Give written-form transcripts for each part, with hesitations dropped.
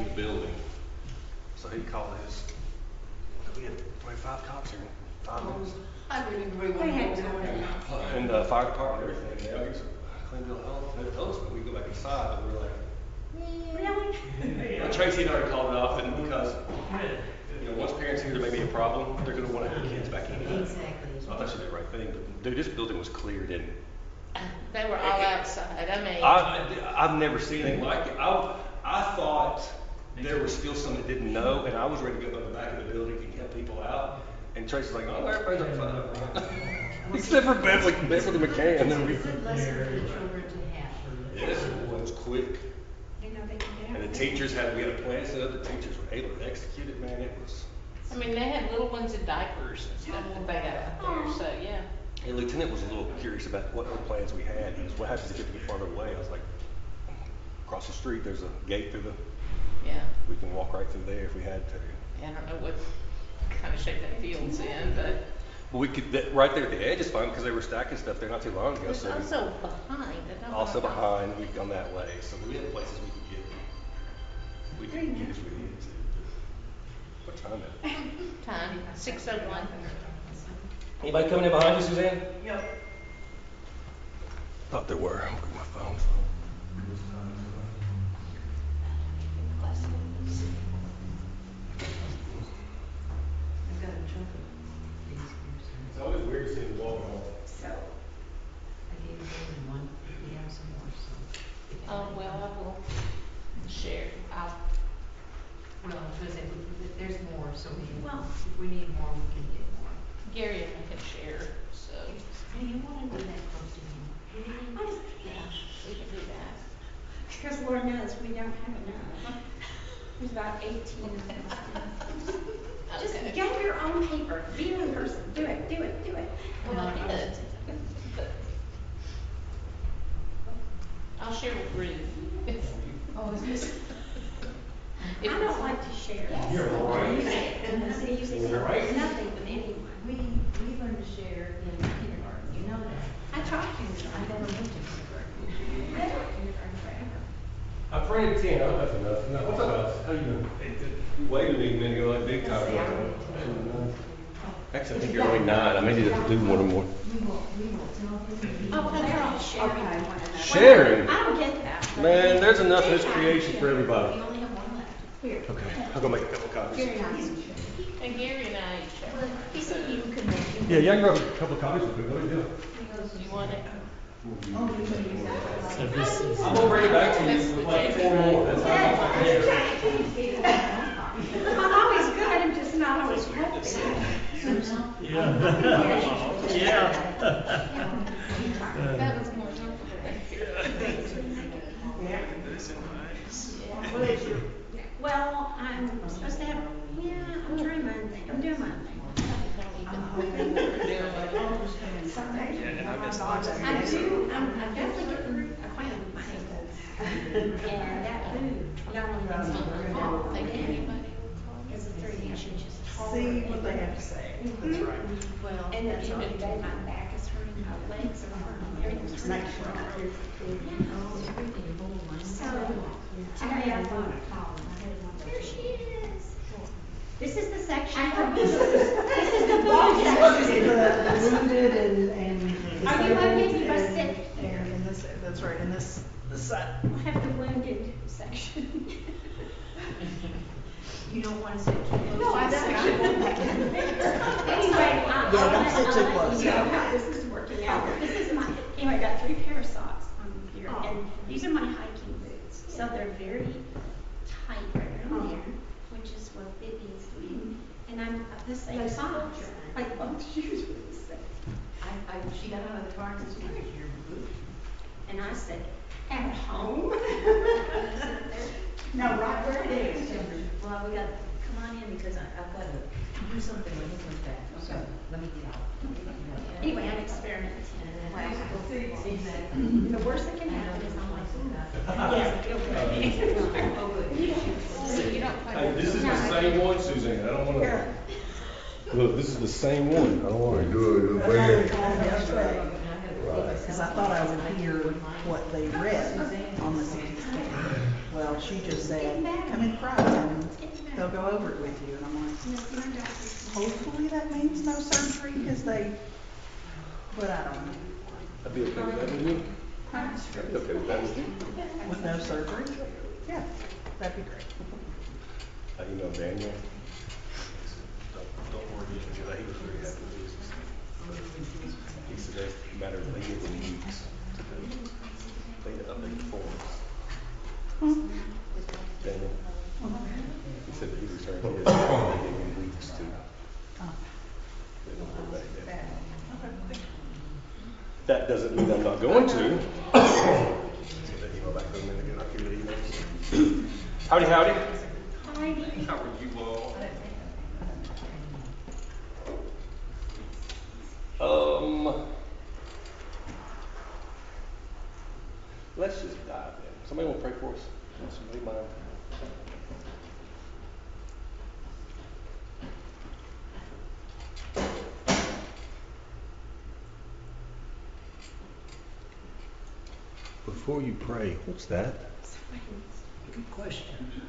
the building. So he called his, we had 25 cops here in 5 minutes. I remember we had And the fire department and everything. Now he's clean bill of health. They told us, but we go back inside, but we were like, Really? well, Tracy had already called it off, and because, once parents hear there may be a problem, they're gonna wanna have their kids back in. Exactly. So I thought she did the right thing, but dude, this building was cleared and They were all outside. I mean, I've never seen anything like it. I thought there was still some that didn't know, and I was ready to go to the back of the building and help people out. And Tracy's like, oh, everybody's on fire. Except for Beverly McCann. And then we, It's a good lesson for the children to have. yes, it was quick. They know they can get out. And the teachers we had a plan set up, the teachers were able to execute it, man, it was. I mean, they had little ones in diapers and stuff that they got out there, so yeah. And Lieutenant was a little curious about what other plans we had. He goes, what happens if you get farther away? I was like, across the street, there's a gate through the, Yeah. we can walk right through there if we had to. I don't know what kind of shape that field's in, but. But we could, right there at the edge is fine because they were stacking stuff there not too long ago. It's So also behind. I don't know also if I- behind, we've gone that way. So we had places we could get. We could get if we needed to. What time is it? Time, 6:01. Anybody coming in behind you, Suzanne? Yep. Thought there were. I'm looking at my phone. I've got a chunk of these here, It's so. always weird to see them walking home. So, I gave them one, we have some more, so. Oh, well, I will share. Well, I was gonna say, there's more, so if we need more, we can get more. Gary and I can share, so. Hey, you wanna do that close to him? Yeah, we can do that. Because Lord knows we don't have enough. There's about 18 of them. Just Okay. get your own paper, be in person, do it. Well, I did. But I'll share with Ruth. Oh, is this? I don't like to share. You're right. You're right. Nothing with anyone. We learned to share in kindergarten, you know that. I taught I kindergarten. never went to kindergarten. I taught kindergarten forever. I prayed at 10. I don't know if that's enough. No, what's up, Alex? How you doing? You waited me a minute ago like big time. Actually, I think you're only 9. I may need to do one or more. We will tell them. Oh, well, they're all sharing one another. Sharing? I don't get that. Man, there's enough in this creation for everybody. We only have one left. Here. Okay, I'll go make a couple copies. Very nice. And Gary and I each have. Well, he said you could make it. Yeah, y'all can grab a couple of copies real quick. What do you do? You want it? Oh, you can use that. I'm gonna bring it back to you with like 4 more. That's how much I care. I'm always good, I'm just not always helping. That was more helpful than Well, I'm supposed to have, I'm trying my thing, I'm doing my thing. I'm definitely getting acquainted with my ankles. And that boot, not only makes me fall, Think anybody because it's 3 inches. See what they have to say. That's right. Well, And then the other day, my back is hurting, my legs are hurting, everything's hurting. So, today I thought, there she is. This is the section for visitors. This is the book section. The wounded and Are you okay disabled if I sit here? and this, that's right, and this side. I have the wounded section. You don't want to sit too close. No, I to the don't. section. Anyway, Yeah, don't sit too I'll close. let you know how this is working out. This is my, anyway, I got 3 pair of socks on here, and these are my hiking boots. So they're very tight right around here, which is what it needs to be. And I'm the same size, like both shoes were the same. She got out of the car and said, "Where's your boot?" And I said, at home? No, right where it is. Well, we got, come on in because I've got to do something when he comes back. So, let me get out. Anyway, I'm experimenting. Exactly. The worst that can happen is I'm like, yes, feel Oh, good. good. So you don't Hey, this is the same one, Suzanne. I don't want to. Look, this is the same one. I don't want to. Good, That's why they man. called yesterday. Because I thought I would hear what they read on the CT scan. Well, well, she just said, Getting better. come and cry, and Getting better. they'll go over it with you, and I'm like, No, my doctor's. hopefully that means no surgery, because but I don't know. I'd be okay with that, wouldn't you? Huh? I'd be okay with that, would you? With no surgery? Yeah, that'd be great. I emailed Daniel. He said, don't worry, because he was very happy with Jesus. He said that's a matter of leaving in weeks to do. They update the forms. Daniel. He said that he returned his, they gave him weeks to. They don't go back there. That doesn't mean I'm not going to. Let's get that email back to them and I'll give it emails. Howdy, howdy. Heidi. How are you all? Let's just dive in. Somebody want to pray for us? Somebody mind? Before you pray, what's that? Good question.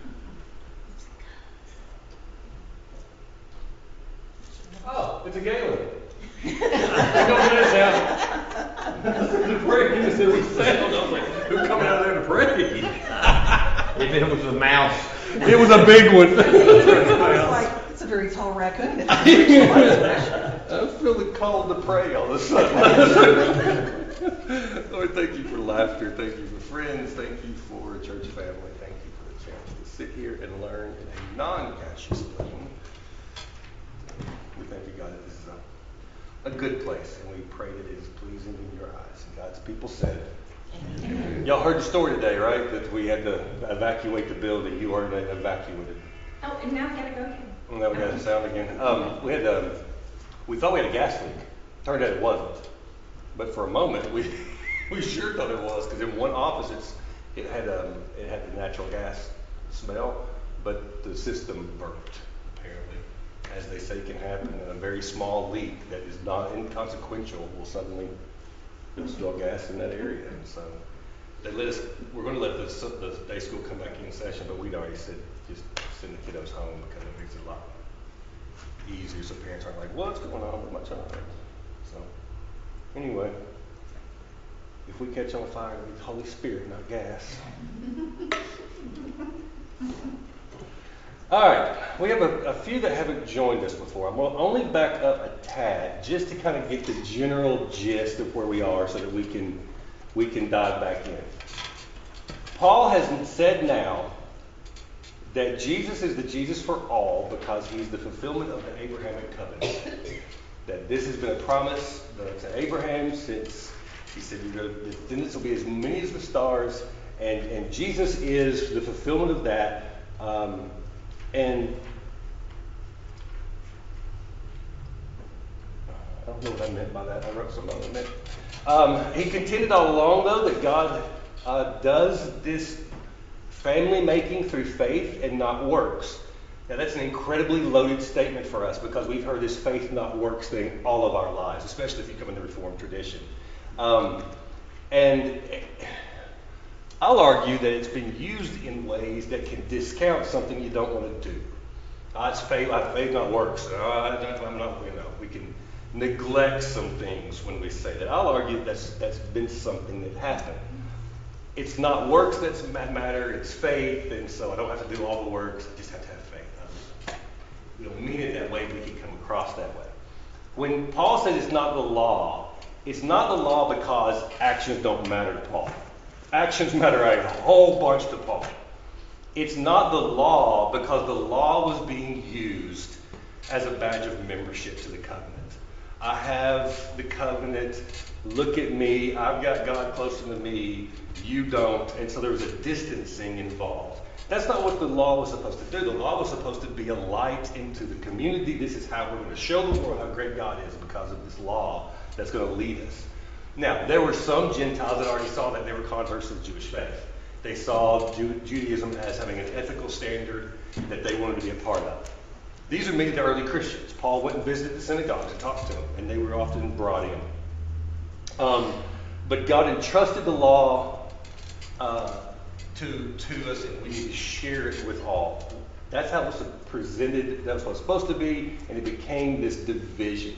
Oh, it's a Galen. Don't get it down. The prayer is every sound. I was like, who's coming out there to pray? If it was a mouse. It was a big one. It's like, it's a very tall raccoon. I'm feeling called to pray all of a sudden. Lord, thank you for laughter. Thank you for friends. Thank you for a church family. Thank you for the chance to sit here and learn in a non-gaseous plane. We thank you, God, that this is a good place, and we pray that it is pleasing in your eyes. And God's people said, y'all heard the story today, right? That we had to evacuate the building. You already evacuated. Oh, and now I gotta go again. Now we got the sound again. We thought we had a gas leak. Turned out it wasn't. But for a moment, we sure thought it was, because in one office it had the natural gas smell, but the system burnt. Apparently, as they say, can happen. And a very small leak that is not inconsequential will suddenly spill gas in that area. And so they let us. We're going to let the day school come back in session, but we'd already said just send the kiddos home because it makes it a lot easier. So parents aren't like, what's going on with my child? So anyway, if we catch on fire, it'll be the Holy Spirit, not gas. All right, we have a few that haven't joined us before. I'm going to only back up a tad just to kind of get the general gist of where we are so that we can dive back in. Paul has said now that Jesus is the Jesus for all because he's the fulfillment of the Abrahamic covenant. That this has been a promise to Abraham since he said your descendants will be as many as the stars, and Jesus is the fulfillment of that. And I don't know what I meant by that. I wrote something on it. He contended all along, though, that God does this family making through faith and not works. Now, that's an incredibly loaded statement for us because we've heard this faith not works thing all of our lives, especially if you come in the Reformed tradition. And I'll argue that it's been used in ways that can discount something you don't want to do. It's faith not works. We can neglect some things when we say that. I'll argue that's been something that happened. It's not works that's matter, it's faith, and so I don't have to do all the works, I just have to have faith. We don't mean it that way, but we can come across that way. When Paul says it's not the law because actions don't matter to Paul. Actions matter a whole bunch to Paul. It's not the law because the law was being used as a badge of membership to the covenant. I have the covenant, look at me, I've got God closer to me, you don't, and so there was a distancing involved. That's not what the law was supposed to do. The law was supposed to be a light into the community. This is how we're going to show the world how great God is because of this law that's going to lead us. Now, there were some Gentiles that already saw that they were converts to the Jewish faith. They saw Judaism as having an ethical standard that they wanted to be a part of. These are many of the early Christians. Paul went and visited the synagogues and talked to them, and they were often brought in. But God entrusted the law to us, and we need to share it with all. That's how it was presented. That was what it was supposed to be, and it became this division.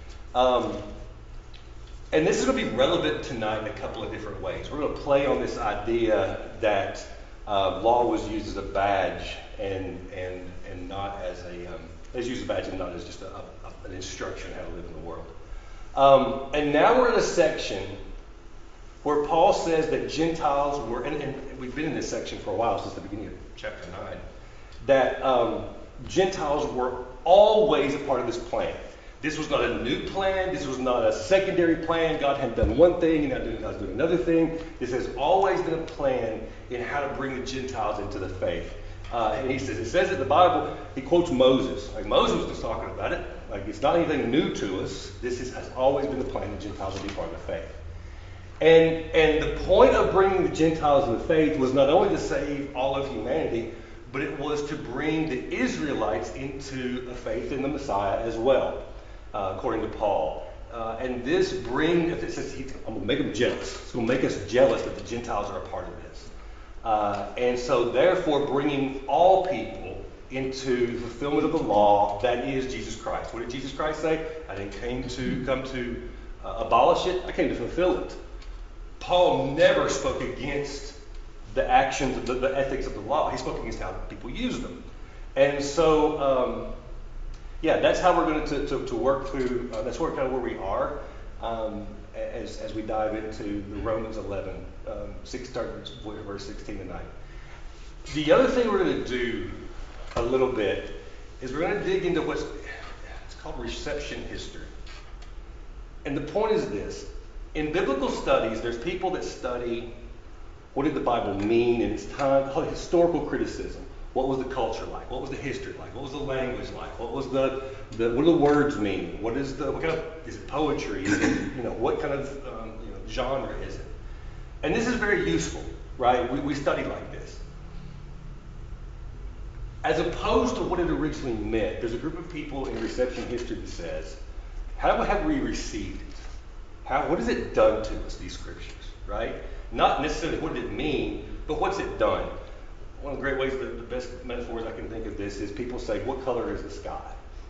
And this is going to be relevant tonight in a couple of different ways. We're going to play on this idea that law was used as a badge and not as used as a badge and not as just an instruction how to live in the world. And now we're in a section where Paul says that Gentiles were, and we've been in this section for a while, since the beginning of chapter 9, that Gentiles were always a part of this plan. This was not a new plan. This was not a secondary plan. God had done one thing and now God's doing another thing. This has always been a plan in how to bring the Gentiles into the faith. And it says in the Bible, he quotes Moses. Like Moses was just talking about it. Like it's not anything new to us. Has always been the plan that Gentiles would be part of the faith. And the point of bringing the Gentiles into the faith was not only to save all of humanity, but it was to bring the Israelites into a faith in the Messiah as well. According to Paul. And this it says, I'm going to make them jealous. It's going to make us jealous that the Gentiles are a part of this. And so therefore bringing all people into the fulfillment of the law, that is Jesus Christ. What did Jesus Christ say? I didn't come to abolish it. I came to fulfill it. Paul never spoke against the actions, the ethics of the law. He spoke against how people use them. And so... that's how we're going to work through. That's kind of where we are as we dive into the Romans 11, verse 16 tonight. The other thing we're going to do a little bit is we're going to dig into it's called reception history. And the point is this: in biblical studies, there's people that study what did the Bible mean in its time, called historical criticism. What was the culture like? What was the history like? What was the language like? What do the words mean? What kind of, is it poetry? Is it, what kind of genre is it? And this is very useful, right? We study like this. As opposed to what it originally meant, there's a group of people in reception history that says, how have we received it? What has it done to us, these scriptures, right? Not necessarily what did it mean, but what's it done? One of the great ways, the best metaphors I can think of this is people say, what color is the sky?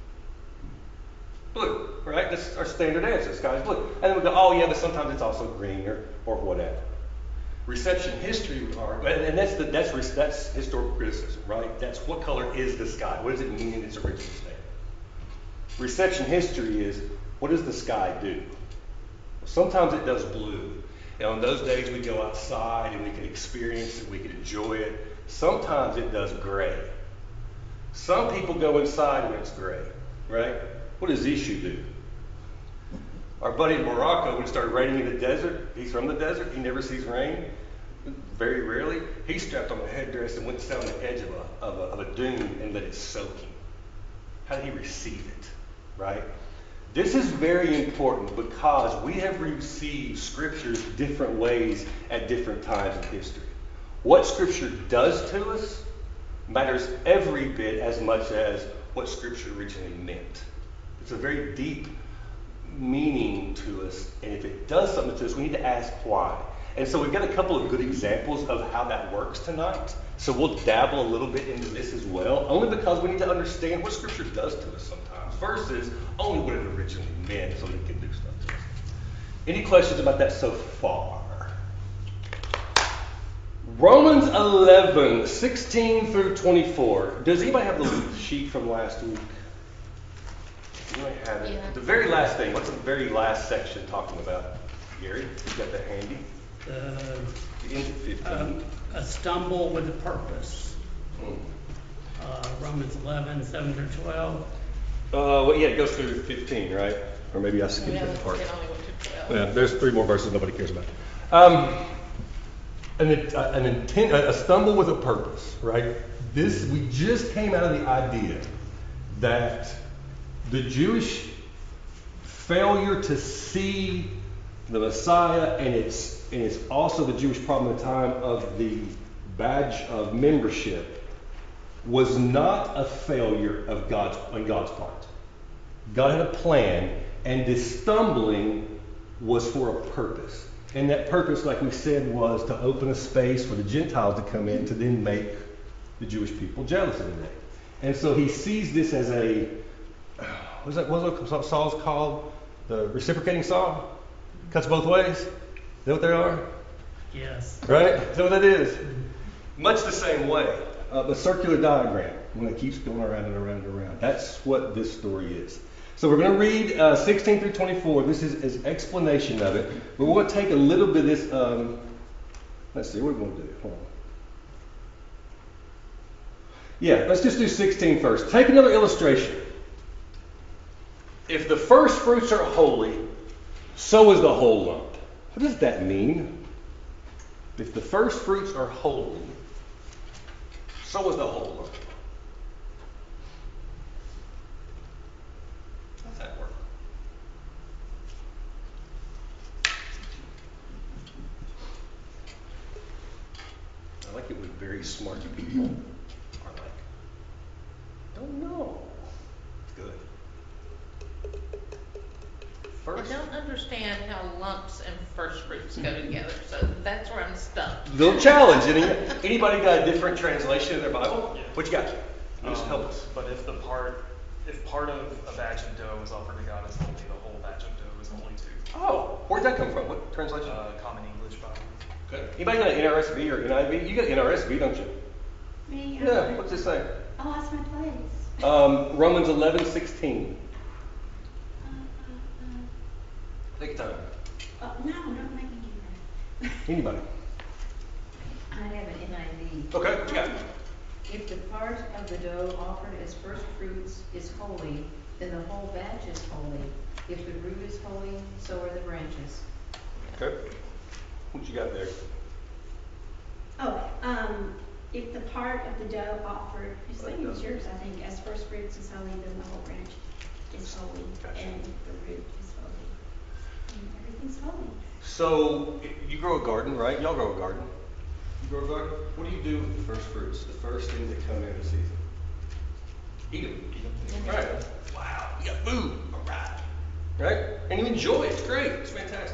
Blue, right? That's our standard answer. The sky is blue. And then we go, oh yeah, but sometimes it's also green or whatever. Reception history, and that's historical criticism, right? That's what color is the sky? What does it mean in its original state? Reception history is, what does the sky do? Well, sometimes it does blue. In those days we go outside and we can experience it, we can enjoy it. Sometimes it does gray. Some people go inside when it's gray, right? What does Ishu do? Our buddy in Morocco, when it started raining in the desert, he's from the desert, he never sees rain, very rarely. He strapped on a headdress and went and sat on the edge of a dune and let it soak him. How did he receive it, right? This is very important because we have received scriptures different ways at different times in history. What Scripture does to us matters every bit as much as what Scripture originally meant. It's a very deep meaning to us, and if it does something to us, we need to ask why. And so we've got a couple of good examples of how that works tonight. So we'll dabble a little bit into this as well, only because we need to understand what Scripture does to us sometimes, versus only what it originally meant so that it can do stuff to us. Any questions about that so far? Romans 11, 16 through 24. Does anybody have the sheet from last week? You might have it. Yeah. The very last thing. What's the very last section talking about? Gary, you got that handy? It ends at 15. A stumble with a purpose. Romans 11, 7 through 12. It goes through 15, right? Or maybe I skipped that part. It only went to 12. Yeah, there's 3 more verses nobody cares about. A stumble with a purpose, right? We just came out of the idea that the Jewish failure to see the Messiah, and it's also the Jewish problem at the time of the badge of membership, was not a failure on God's part. God had a plan, and this stumbling was for a purpose. And that purpose, like we said, was to open a space for the Gentiles to come in to then make the Jewish people jealous of the day. And so he sees this as a, what's that saw's called? The reciprocating saw? Cuts both ways? Is that what they are? Yes. Right? Is that what that is? Much the same way. The circular diagram, when it keeps going around and around and around. That's what this story is. So we're going to read 16 through 24. This is an explanation of it. But we're going to take a little bit of this. Let's see, what are we going to do? Hold on. Yeah, let's just do 16 first. Take another illustration. If the first fruits are holy, so is the whole lump. What does that mean? If the first fruits are holy, so is the whole lump. How's that work? I like it when very smart people are like, don't know. It's good. I First, don't understand how lumps and first fruits go together, so that's where I'm stuck. little challenge. Anybody got a different translation in their Bible? Yeah. What you got? Just help us. But if part of a batch of dough is offered to God as holy, the whole batch of dough is holy too. Oh, where'd that come from? What translation? Common English Bible. Okay. Anybody got an NRSV or NIV? You got NRSV, don't you? Me, Yeah. What's this say? I lost my place. Romans 11:16. Take your time. No, don't make me do that. Anybody? I have an NIV. Okay. What you got? If the part of the dough offered as first fruits is holy, then the whole batch is holy. If the root is holy, so are the branches. Okay. What you got there? If the part of the dough offered, the same as yours, I think, as first fruits is holy, then the whole branch is holy, Gotcha. and the root is holy. And everything's holy. So you grow a garden, right? Y'all grow a garden. You grow a garden. What do you do with the first fruits? The first things that come in the season. Eat them. Right. Wow. You got food. All right. Right? And you enjoy it. It's great. It's fantastic.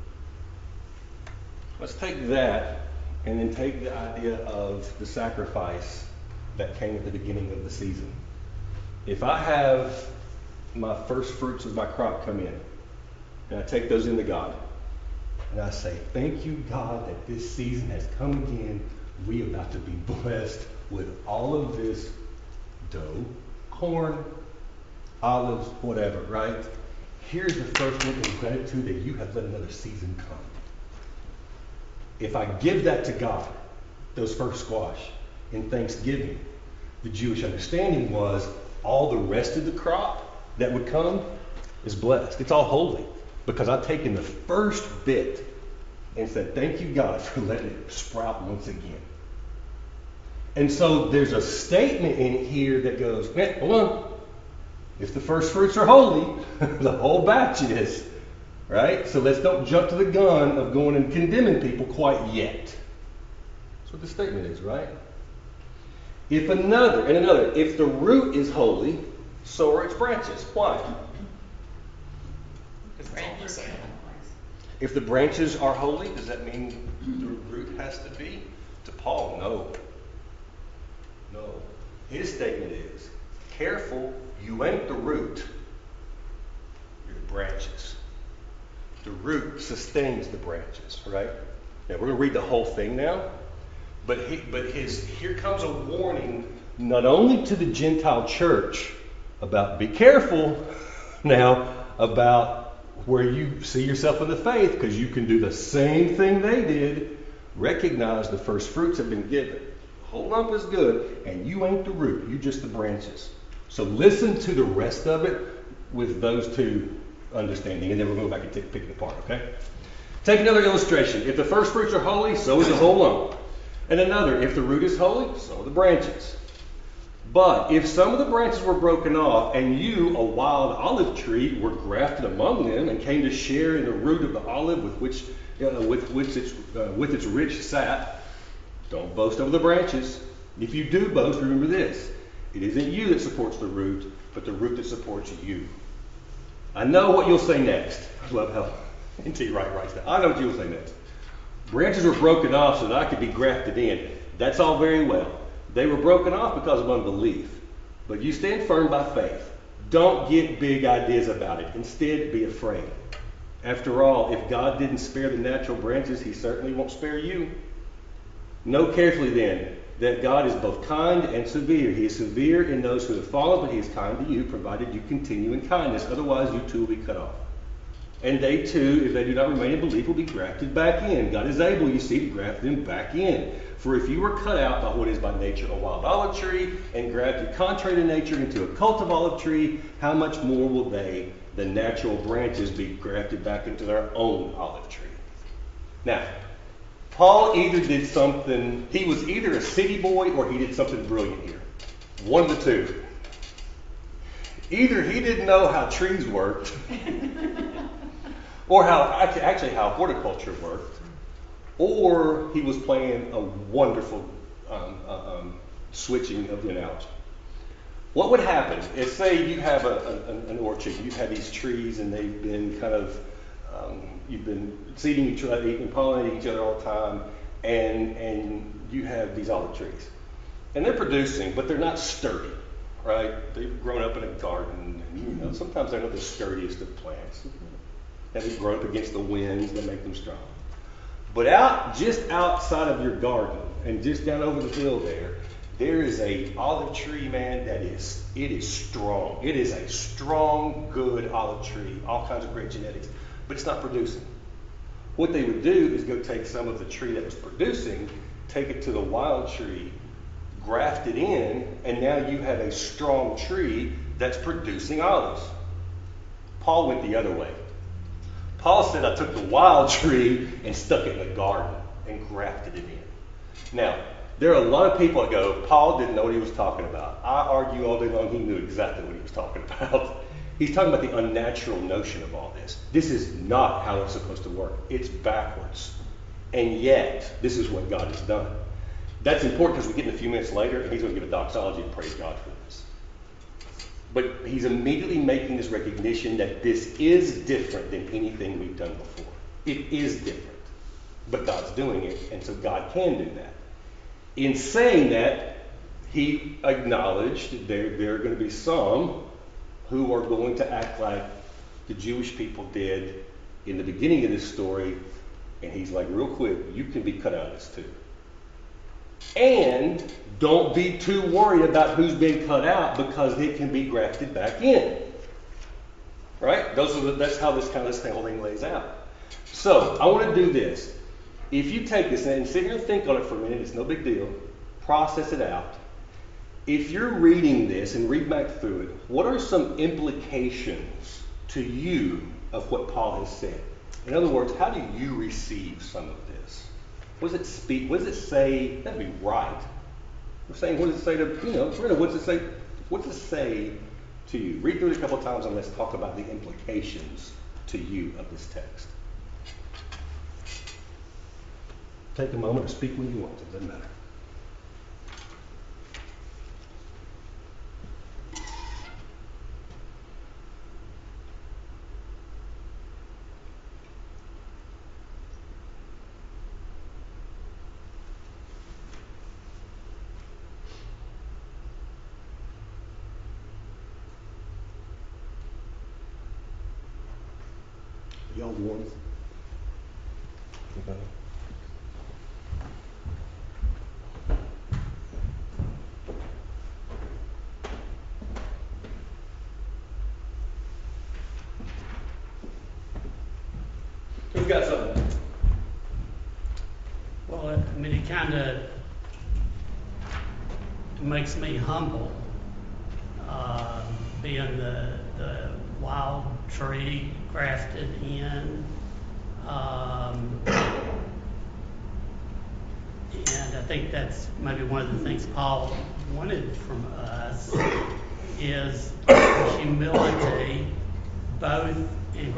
Let's take that and then take the idea of the sacrifice that came at the beginning of the season. If I have my first fruits of my crop come in, and I take those into God, and I say, thank you, God, that this season has come again. We are about to be blessed with all of this dough, corn, olives, whatever, right? Here's the first one in gratitude that you have let another season come. If I give that to God, those first squash, in thanksgiving, the Jewish understanding was all the rest of the crop that would come is blessed. It's all holy because I've taken the first bit and said, thank you, God, for letting it sprout once again. And so there's a statement in here that goes, hold on. If the first fruits are holy, the whole batch is. Right? So let's don't jump to the gun of going and condemning people quite yet. That's what the statement is, right? If the root is holy, so are its branches. Why? Because it's all the same. If the branches are holy, does that mean the root has to be? To Paul, no. No. His statement is, careful, you ain't the root. You're the branches. The root sustains the branches, right? Now we're going to read the whole thing now, but here comes a warning not only to the Gentile church about be careful now about where you see yourself in the faith, because you can do the same thing they did. Recognize the first fruits have been given. The whole lump is good, and you ain't the root, you just the branches. So listen to the rest of it with those two understanding, and then we'll go back and pick it apart, okay? Take another illustration. If the first fruits are holy, so is the whole lump. And another, if the root is holy, so are the branches. But if some of the branches were broken off, and you, a wild olive tree, were grafted among them, and came to share in the root of the olive with its rich sap, don't boast over the branches. If you do boast, remember this. It isn't you that supports the root, but the root that supports you. I know what you'll say next. I love how And T. Wright writes that. I know what you were saying next. Branches were broken off so that I could be grafted in. That's all very well. They were broken off because of unbelief. But you stand firm by faith. Don't get big ideas about it. Instead, be afraid. After all, if God didn't spare the natural branches, he certainly won't spare you. Know carefully then that God is both kind and severe. He is severe in those who have fallen, but he is kind to you, provided you continue in kindness. Otherwise, you too will be cut off. And they too, if they do not remain in belief, will be grafted back in. God is able, you see, to graft them back in. For if you were cut out by what is by nature a wild olive tree, and grafted contrary to nature into a cult of olive tree, how much more will they, the natural branches, be grafted back into their own olive tree? Now, Paul either did something, he was either a city boy or he did something brilliant here. One of the two. Either he didn't know how trees worked, or how horticulture worked, or he was playing a wonderful switching of the analogy. What would happen if, say, you have an orchard, you've had these trees and they've been kind of, you've been seeding each other, and pollinating each other all the time, and you have these olive trees. And they're producing, but they're not sturdy, right? They've grown up in a garden, and sometimes they're not the sturdiest of plants. They've grown up against the winds that make them strong. But just outside of your garden, and just down over the hill there is a olive tree, man, it is strong. It is a strong, good olive tree, all kinds of great genetics, but it's not producing. What they would do is go take some of the tree that was producing, take it to the wild tree, graft it in, and now you have a strong tree that's producing olives. Paul went the other way. Paul said, I took the wild tree and stuck it in the garden and grafted it in. Now, there are a lot of people that go, Paul didn't know what he was talking about. I argue all day long he knew exactly what he was talking about. He's talking about the unnatural notion of all this. This is not how it's supposed to work. It's backwards. And yet, this is what God has done. That's important because we get in a few minutes later, and he's going to give a doxology and praise God for this. But he's immediately making this recognition that this is different than anything we've done before. It is different. But God's doing it, and so God can do that. In saying that, he acknowledged there are going to be some who are going to act like the Jewish people did in the beginning of this story, and he's like, real quick, you can be cut out of this too. And don't be too worried about who's being cut out, because it can be grafted back in. Right? That's how this whole thing lays out. So I want to do this. If you take this and sit here and think on it for a minute, it's no big deal. Process it out. If you're reading this and read back through it, what are some implications to you of what Paul has said? In other words, how do you receive some of this? What does it speak? What does it say? That'd be right. We're saying, what does it say to, what does it say to you? Read through it a couple of times and let's talk about the implications to you of this text. Take a moment to speak when you want to. It doesn't matter. Y'all warm? Okay. Who's got something? Well, I mean, it kind of makes me humble, being the wild tree grafted in. And I think that's maybe one of the things Paul wanted from us is humility, both in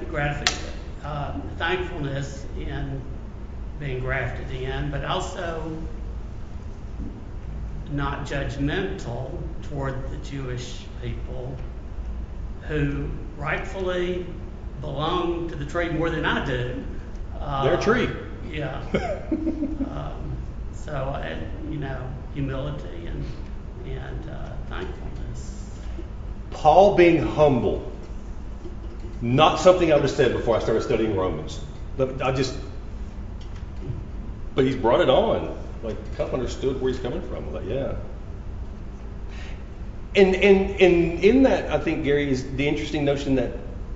thankfulness in being grafted in, but also not judgmental toward the Jewish people who rightfully belong to the tree more than I do. They're a tree. Yeah. So, and, you know, humility and thankfulness. Paul being humble, not something I would have said before I started studying Romans. But he's brought it on. Like, kind of understood where he's coming from. Like, yeah. And in that, I think, Gary, is the interesting notion that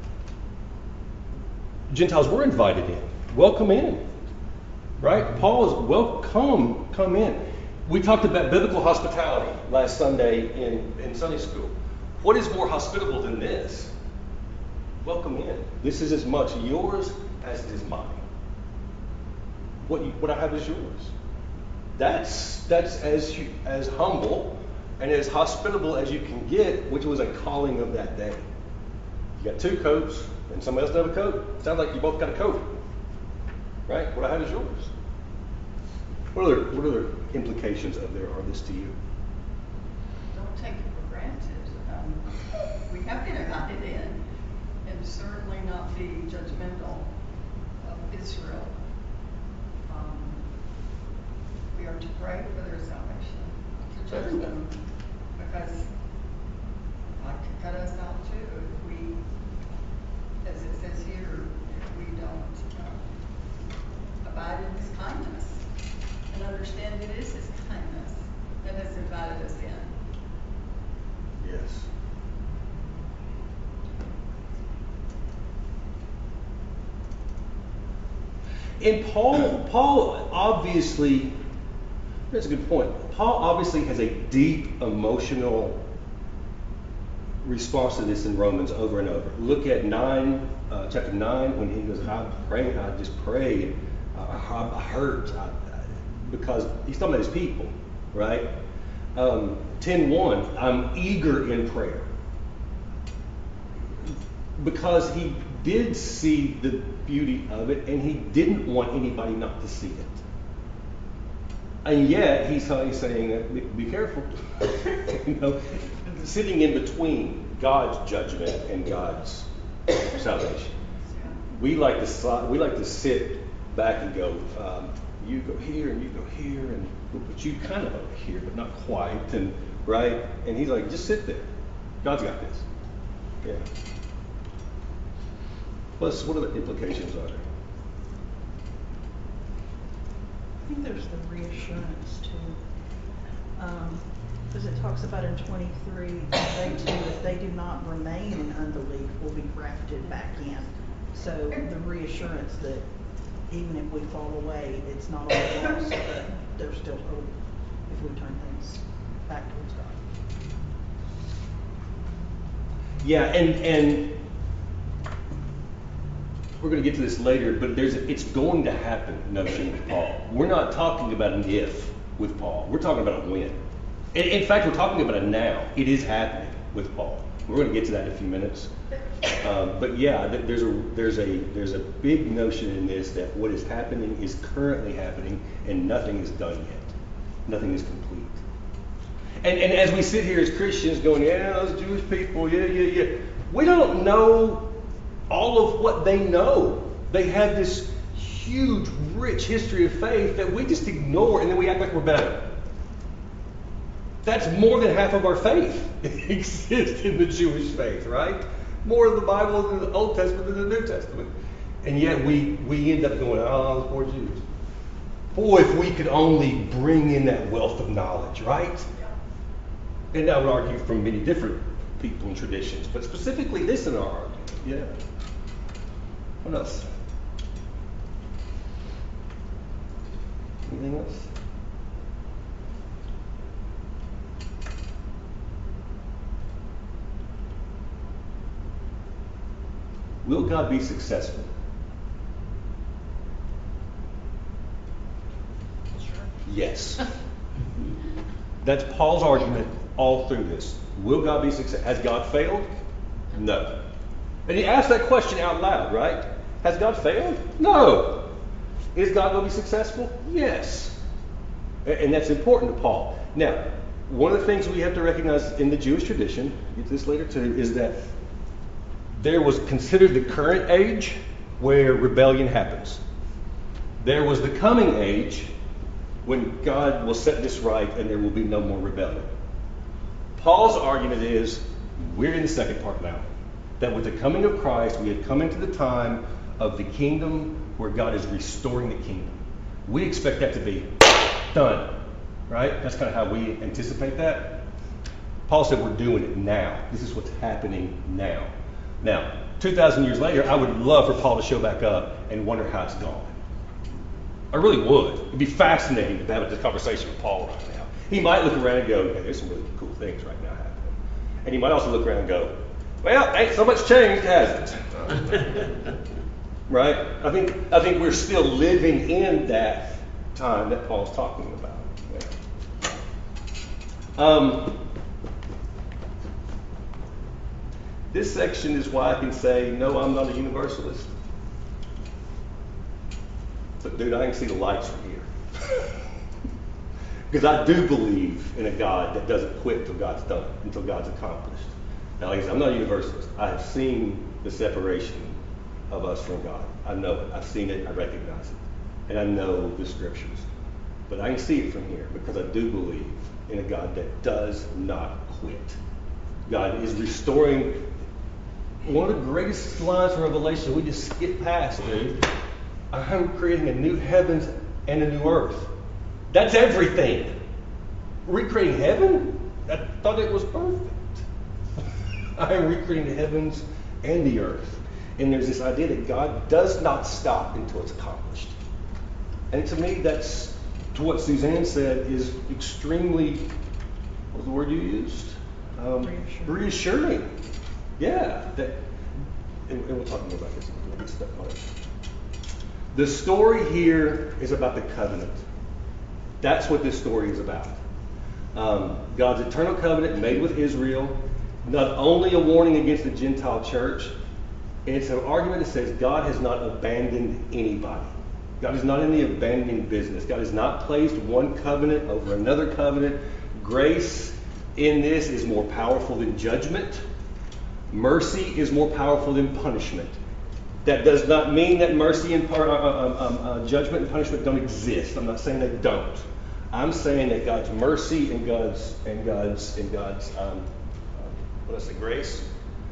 Gentiles were invited in. Welcome in. Right? Paul is welcome, come in. We talked about biblical hospitality last Sunday in Sunday school. What is more hospitable than this? Welcome in. This is as much yours as it is mine. What I have is yours. That's as humble and as hospitable as you can get, which was a calling of that day. You got two coats, and somebody else doesn't have a coat. Sounds like you both got a coat, right? What I have is yours. What other implications of there are this to you? Don't take it for granted. We have been invited in, and certainly not be judgmental of Israel. We are to pray for their salvation, to judge them, because God could cut us out too if we, as it says here, if we don't abide in His kindness and understand it is His kindness that has invited us in. Yes. And Paul obviously, that's a good point. Paul obviously has a deep emotional response to this in Romans over and over. Look at chapter 9, when he goes, I just pray, I hurt, because he's talking about his people, right? 10:1, I'm eager in prayer. Because he did see the beauty of it, and he didn't want anybody not to see it. And yet, he's saying that, be careful. You know, sitting in between God's judgment and God's salvation. We like to sit back and go, you go here and you go here, and we'll put you kind of over here, but not quite, and right? And he's like, just sit there. God's got this. Yeah. Plus, what are the implications of it? I think there's the reassurance too, because it talks about in 23, they too, if they do not remain in unbelief, will be grafted back in. So the reassurance that even if we fall away, it's not all lost, but there's still hope if we turn things back towards God. Yeah, and we're going to get to this later, but it's going to happen notion with Paul. We're not talking about an if with Paul. We're talking about a when. In fact, we're talking about a now. It is happening with Paul. We're going to get to that in a few minutes. But yeah, there's a big notion in this that what is happening is currently happening, and nothing is done yet. Nothing is complete. And as we sit here as Christians going, yeah, those Jewish people, yeah. We don't know all of what they know. They have this huge, rich history of faith that we just ignore, and then we act like we're better. That's more than half of our faith exists in the Jewish faith, right? More of the Bible than the Old Testament than the New Testament. And yet we end up going, oh, those poor Jews. Boy, if we could only bring in that wealth of knowledge, right? And I would argue from many different people and traditions, but specifically this in our argument. Yeah. What else? Anything else? Will God be successful? Sure. Yes. That's Paul's argument all through this. Will God be successful? Has God failed? No. And he asked that question out loud, right? Has God failed? No. Is God going to be successful? Yes. And that's important to Paul. Now, one of the things we have to recognize in the Jewish tradition, get to this later too, is that There was considered the current age where rebellion happens. There was the coming age when God will set this right and there will be no more rebellion. Paul's argument is, we're in the second part now, that with the coming of Christ, we have come into the time of the kingdom where God is restoring the kingdom. We expect that to be done, right? That's kind of how we anticipate that. Paul said we're doing it now. This is what's happening now. Now, 2,000 years later, I would love for Paul to show back up and wonder how it's gone. I really would. It'd be fascinating to have this conversation with Paul right now. He might look around and go, hey, there's some really cool things right now happening. And he might also look around and go, well, ain't so much changed, has it? Right? I think we're still living in that time that Paul's talking about. Yeah. This section is why I can say, no, I'm not a universalist. But dude, I can see the lights from here. Because I do believe in a God that doesn't quit until God's done, until God's accomplished. Now, like I said, I'm not a universalist. I have seen the separation of us from God. I know it. I've seen it. I recognize it. And I know the scriptures. But I can see it from here because I do believe in a God that does not quit. God is restoring. One of the greatest lines from Revelation we just skip past, dude. I'm creating a new heavens and a new earth. That's everything. Recreating heaven? I thought it was perfect. I am recreating the heavens and the earth. And there's this idea that God does not stop until it's accomplished. And to me, that's to what Suzanne said is extremely, what was the word you used? Reassuring. Yeah. And we'll talk more about this in the next step part. The story here is about the covenant. That's what this story is about. God's eternal covenant made with Israel, not only a warning against the Gentile church, it's an argument that says God has not abandoned anybody. God is not in the abandoning business. God has not placed one covenant over another covenant. Grace in this is more powerful than judgment. Mercy is more powerful than punishment. That does not mean that mercy and judgment and punishment don't exist. I'm not saying they don't. I'm saying that God's mercy and God's grace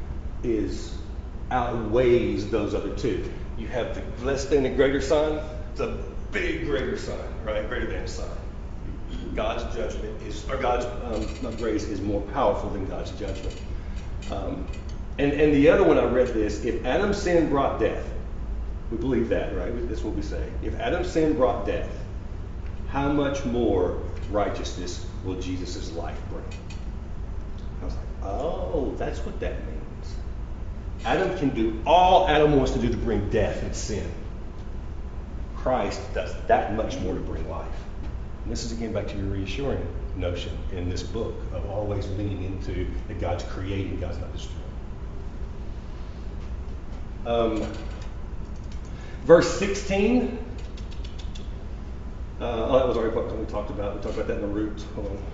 outweighs those other two. You have the less than a greater sign. It's a big greater sign, right? Greater than sign. God's judgment is, or God's grace is more powerful than God's judgment. And the other one I read this, if Adam's sin brought death, we believe that, right? That's what we say. If Adam's sin brought death, how much more righteousness will Jesus' life bring? I was like, oh, that's what that means. Adam can do all Adam wants to do to bring death and sin. Christ does that much more to bring life. And this is again back to your reassuring notion in this book of always leaning into that God's creating, God's not destroying. Verse 16. That was already what we talked about. We talked about that in the root. Hold on.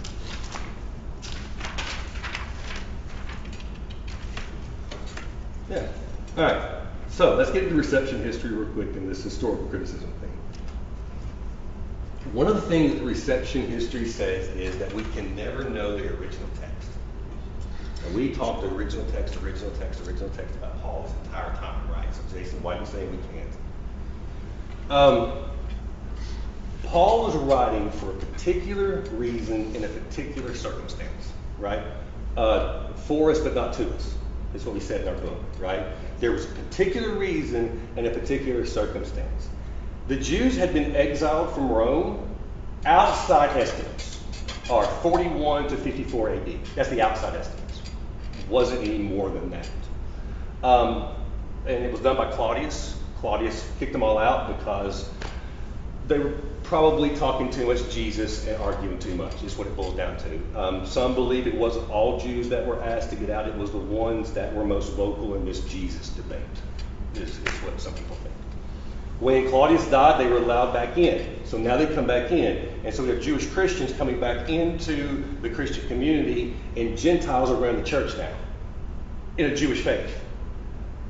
Yeah. All right. So let's get into reception history real quick and this historical criticism thing. One of the things that reception history says is that we can never know the original text. And we talked original text about Paul this entire time, right? So Jason, why are you saying we can't? Paul was writing for a particular reason in a particular circumstance, right? For us, but not to us. That's what we said in our book, right? There was a particular reason and a particular circumstance. The Jews had been exiled from Rome. Outside estimates are 41 to 54 AD. That's the outside estimates. It wasn't any more than that. And it was done by Claudius. Claudius kicked them all out because they were probably talking too much Jesus and arguing too much, is what it boils down to. Some believe it wasn't all Jews that were asked to get out. It was the ones that were most vocal in this Jesus debate, is what some people think. When Claudius died, they were allowed back in. So now they come back in. And so we have Jewish Christians coming back into the Christian community and Gentiles around the church now in a Jewish faith.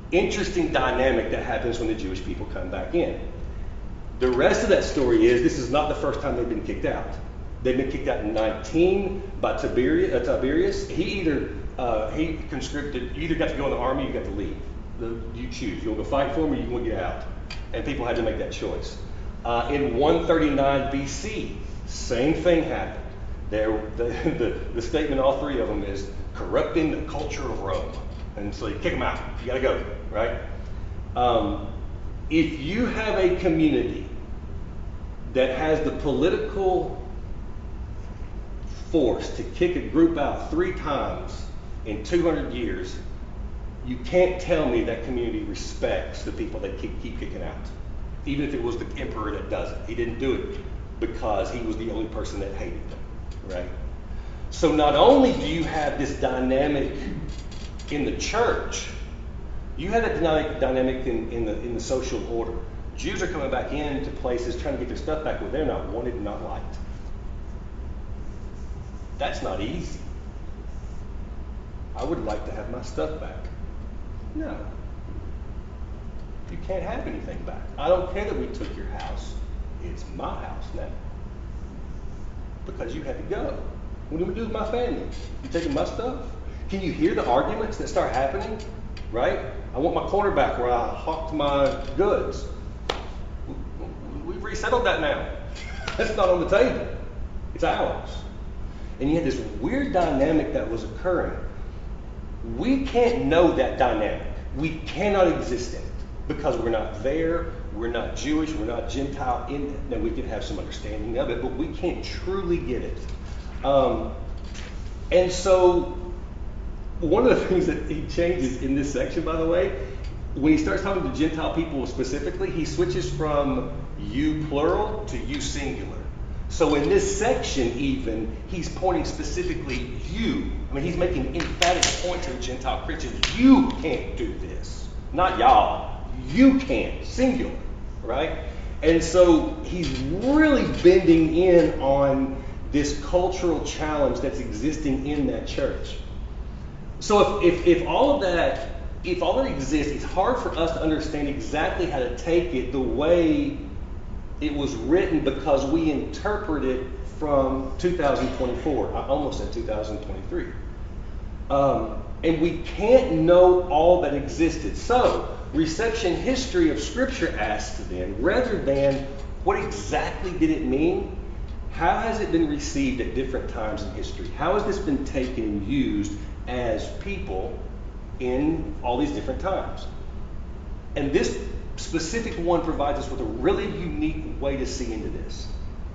interesting dynamic that happens when the Jewish people come back in. The rest of that story is this is not the first time they've been kicked out. They've been kicked out in 19 by Tiberius. He conscripted, you either got to go in the army or you got to leave. You choose. You want to go fight for him or you want to get out. And people had to make that choice. In 139 BC, same thing happened. The statement, all three of them, is corrupting the culture of Rome. And so you kick them out. You got to go, right? If you have a community that has the political force to kick a group out 3 times in 200 years, you can't tell me that community respects the people that keep kicking out. Even if it was the emperor that does it. He didn't do it because he was the only person that hated them, right? So not only do you have this dynamic in the church, you have a dynamic in the social order. Jews are coming back into places trying to get their stuff back where they're not wanted and not liked. That's not easy. I would like to have my stuff back. No. You can't have anything back. I don't care that we took your house. It's my house now. Because you had to go. What do we do with my family? You taking my stuff? Can you hear the arguments that start happening? Right? I want my corner back where I hawked my goods. We've resettled that now. That's not on the table. It's ours. And you had this weird dynamic that was occurring. We can't know that dynamic. We cannot exist in it because we're not there, we're not Jewish, we're not Gentile in it. Now we can have some understanding of it, but we can't truly get it. And so one of the things that he changes in this section, by the way, when he starts talking to Gentile people specifically, he switches from you plural to you singular. So in this section even, he's pointing specifically you. I mean, he's making emphatic point to the Gentile Christians. You can't do this. Not y'all. You can't. Singular. Right? And so he's really bending in on this cultural challenge that's existing in that church. So if all of that exists, it's hard for us to understand exactly how to take it the way it was written because we interpret it from 2024. I almost said 2023. And we can't know all that existed. So, reception history of Scripture asks then, rather than what exactly did it mean, how has it been received at different times in history? How has this been taken and used as people in all these different times? And this specific one provides us with a really unique way to see into this.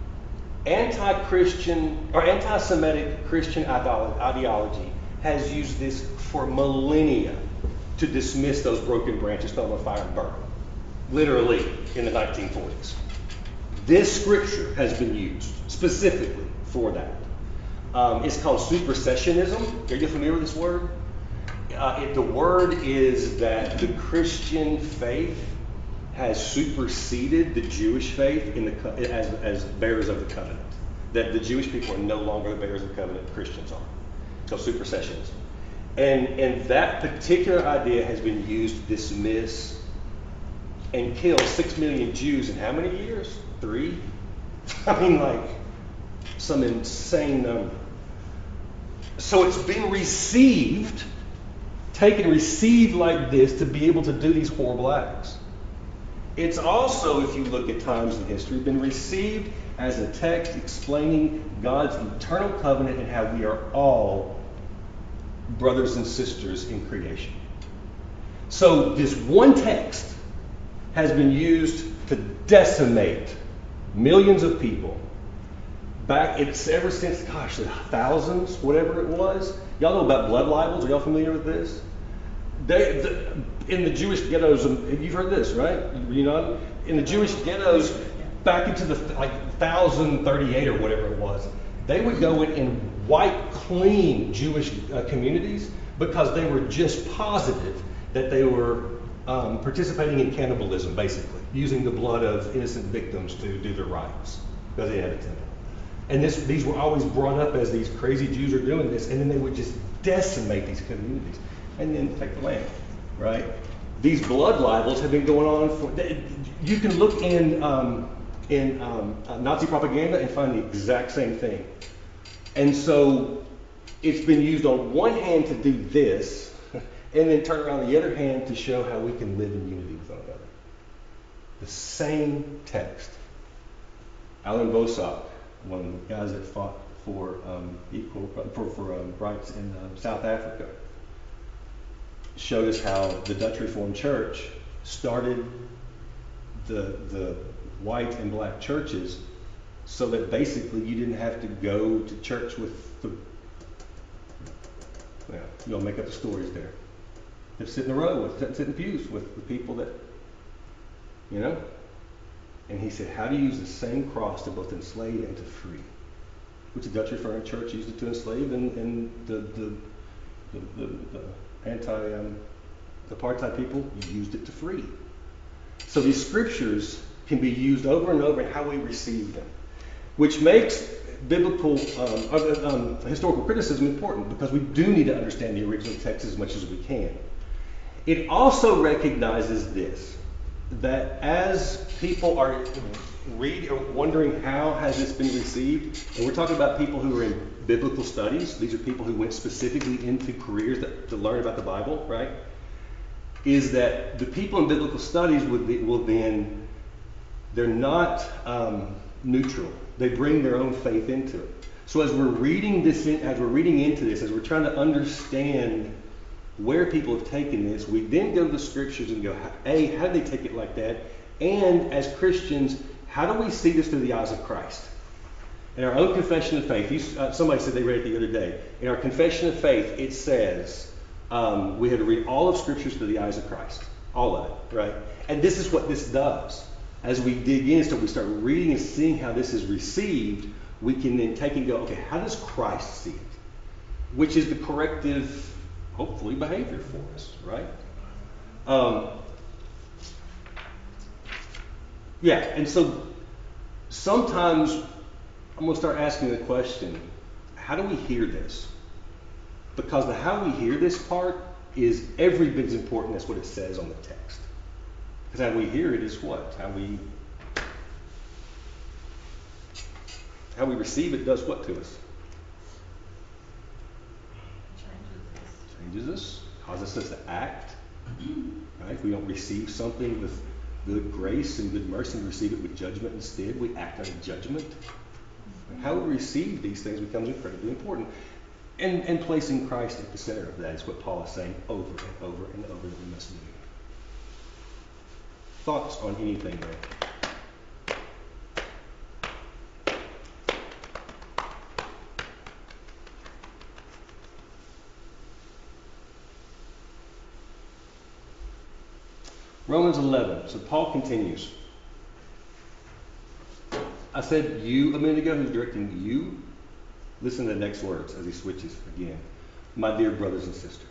Anti-Christian or anti-Semitic Christian ideology has used this for millennia to dismiss those broken branches, throw them on fire and burn them. Literally in the 1940s. This scripture has been used specifically for that. It's called supersessionism. Are you familiar with this word? The word is that the Christian faith has superseded the Jewish faith as bearers of the covenant. That the Jewish people are no longer the bearers of the covenant, Christians are. So supersessionism. And that particular idea has been used to dismiss and kill 6 million Jews in how many years? 3? I mean, like, some insane number. So it's been received like this to be able to do these horrible acts. It's also, if you look at times in history, been received as a text explaining God's eternal covenant and how we are all brothers and sisters in creation. So this one text has been used to decimate millions of people. It's ever since, the thousands, whatever it was. Y'all know about blood libels? Are y'all familiar with this? In the Jewish ghettos, you've heard this, right? You know, in the Jewish ghettos, back into the 1038 or whatever it was, they would go in and wipe clean Jewish communities because they were just positive that they were participating in cannibalism, basically, using the blood of innocent victims to do their rites because they had a temple. And these were always brought up as these crazy Jews are doing this, and then they would just decimate these communities and then take the land, right? these blood libels have been going on for. You can look in Nazi propaganda and find the exact same thing. And so it's been used on one hand to do this, and then turn around the other hand to show how we can live in unity with one another. The same text. Alan Bosak, one of the guys that fought for rights in South Africa, showed us how the Dutch Reformed Church started the white and black churches so that basically you didn't have to go to church with the, well, you'll make up the stories there. They sit in a row, sit in pews with the people that, you know. And he said, how do you use the same cross to both enslave and to free? Which the Dutch Reformed Church used it to enslave, and the apartheid people used it to free. So these scriptures can be used over and over in how we receive them, which makes biblical historical criticism important, because we do need to understand the original text as much as we can. It also recognizes this, that as people are wondering how has this been received, and we're talking about people who are in biblical studies, these are people who went specifically into careers to learn about the Bible, right? Is that the people in biblical studies they're not neutral. They bring their own faith into it. So as we're reading into this, as we're trying to understand where people have taken this, we then go to the scriptures and go, A, how do they take it like that? And as Christians, how do we see this through the eyes of Christ? In our own confession of faith, somebody said they read it the other day. In our confession of faith, it says we had to read all of scriptures through the eyes of Christ. All of it, right? And this is what this does. As we dig in, so we start reading and seeing how this is received, we can then take and go, okay, how does Christ see it? Which is the corrective, hopefully, behavior for us, right? Yeah, and so sometimes I'm going to start asking the question, how do we hear this? Because the how we hear this part is every bit as important as what it says on the text. Because how we hear it is what? How we receive it does what to us? Changes us, causes us to act. Right? If we don't receive something with good grace and good mercy, we receive it with judgment instead. We act out of judgment. How we receive these things becomes incredibly important. And placing Christ at the center of that is what Paul is saying over and over and over that we must do. Thoughts on anything there? Romans 11. So Paul continues. I said you a minute ago. Who's directing you? Listen to the next words as he switches again. My dear brothers and sisters.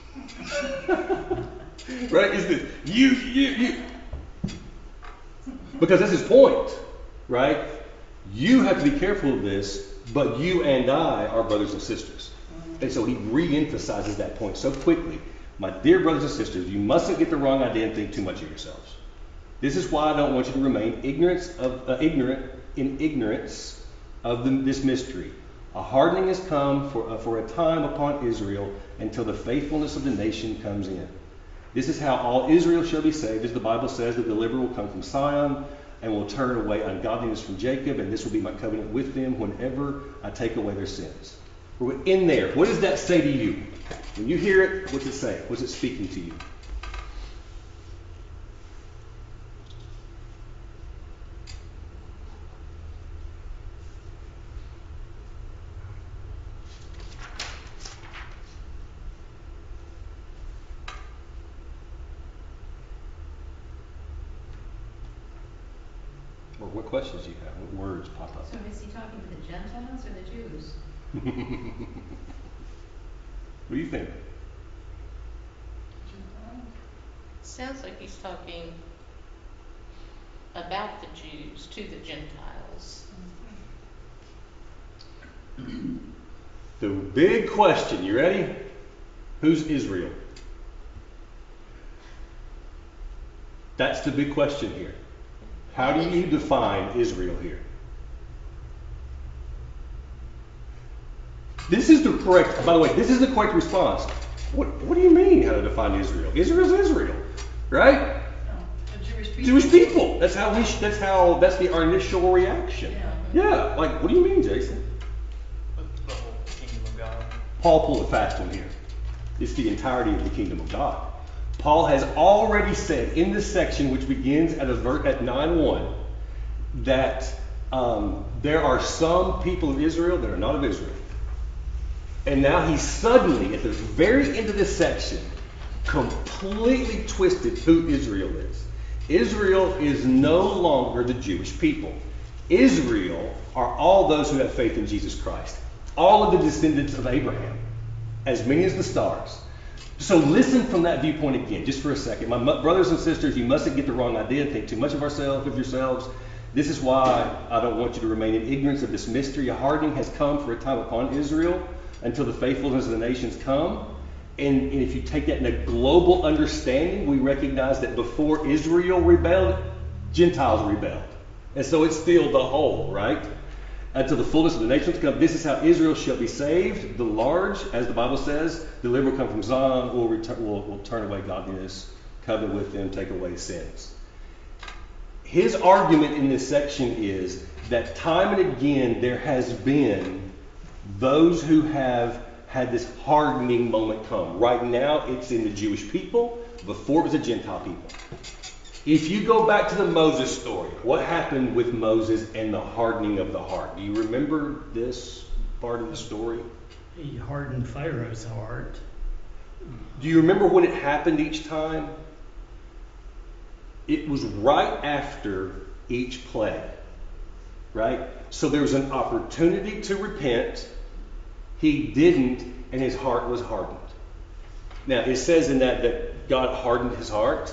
Right? Is this you? Because that's his point, right? You have to be careful of this, but you and I are brothers and sisters. And so he re-emphasizes that point so quickly. My dear brothers and sisters, you mustn't get the wrong idea and think too much of yourselves. This is why I don't want you to remain ignorant in ignorance of this mystery. A hardening has come for a time upon Israel until the faithfulness of the nation comes in. This is how all Israel shall be saved. As the Bible says, the deliverer will come from Sion and will turn away ungodliness from Jacob, and this will be my covenant with them whenever I take away their sins. We're in there. What does that say to you? When you hear it, what's it say? What's it speaking to you? Or what questions do you have? What words pop up? So is he talking to the Gentiles or the Jews? What do you think? Sounds like he's talking about the Jews to the Gentiles. The big question, you ready? Who's Israel? That's the big question here. How do you define Israel here? This is the correct, by the way, this is the correct response. What do you mean how to define Israel? Israel's Israel, right? Jewish people. That's our initial reaction. Yeah, like, what do you mean, Jason? The whole kingdom of God. Paul pulled a fast one here. It's the entirety of the kingdom of God. Paul has already said in this section, which begins at 9:1, that there are some people of Israel that are not of Israel. And now he's suddenly, at the very end of this section, completely twisted who Israel is. Israel is no longer the Jewish people. Israel are all those who have faith in Jesus Christ. All of the descendants of Abraham, as many as the stars. So listen from that viewpoint again, just for a second. My brothers and sisters, you mustn't get the wrong idea and think too much of yourselves. This is why I don't want you to remain in ignorance of this mystery. A hardening has come for a time upon Israel until the faithfulness of the nations come. And if you take that in a global understanding, we recognize that before Israel rebelled, Gentiles rebelled. And so it's still the whole, right? Until the fullness of the nations come. This is how Israel shall be saved. The large, as the Bible says, deliver will come from Zion, will turn away godliness, covenant with them, take away sins. His argument in this section is that time and again there has been those who have had this hardening moment come. Right now it's in the Jewish people. Before it was the Gentile people. If you go back to the Moses story, what happened with Moses and the hardening of the heart? Do you remember this part of the story? He hardened Pharaoh's heart. Do you remember when it happened each time? It was right after each plague, right? So there was an opportunity to repent. He didn't, and his heart was hardened. Now, it says in that God hardened his heart.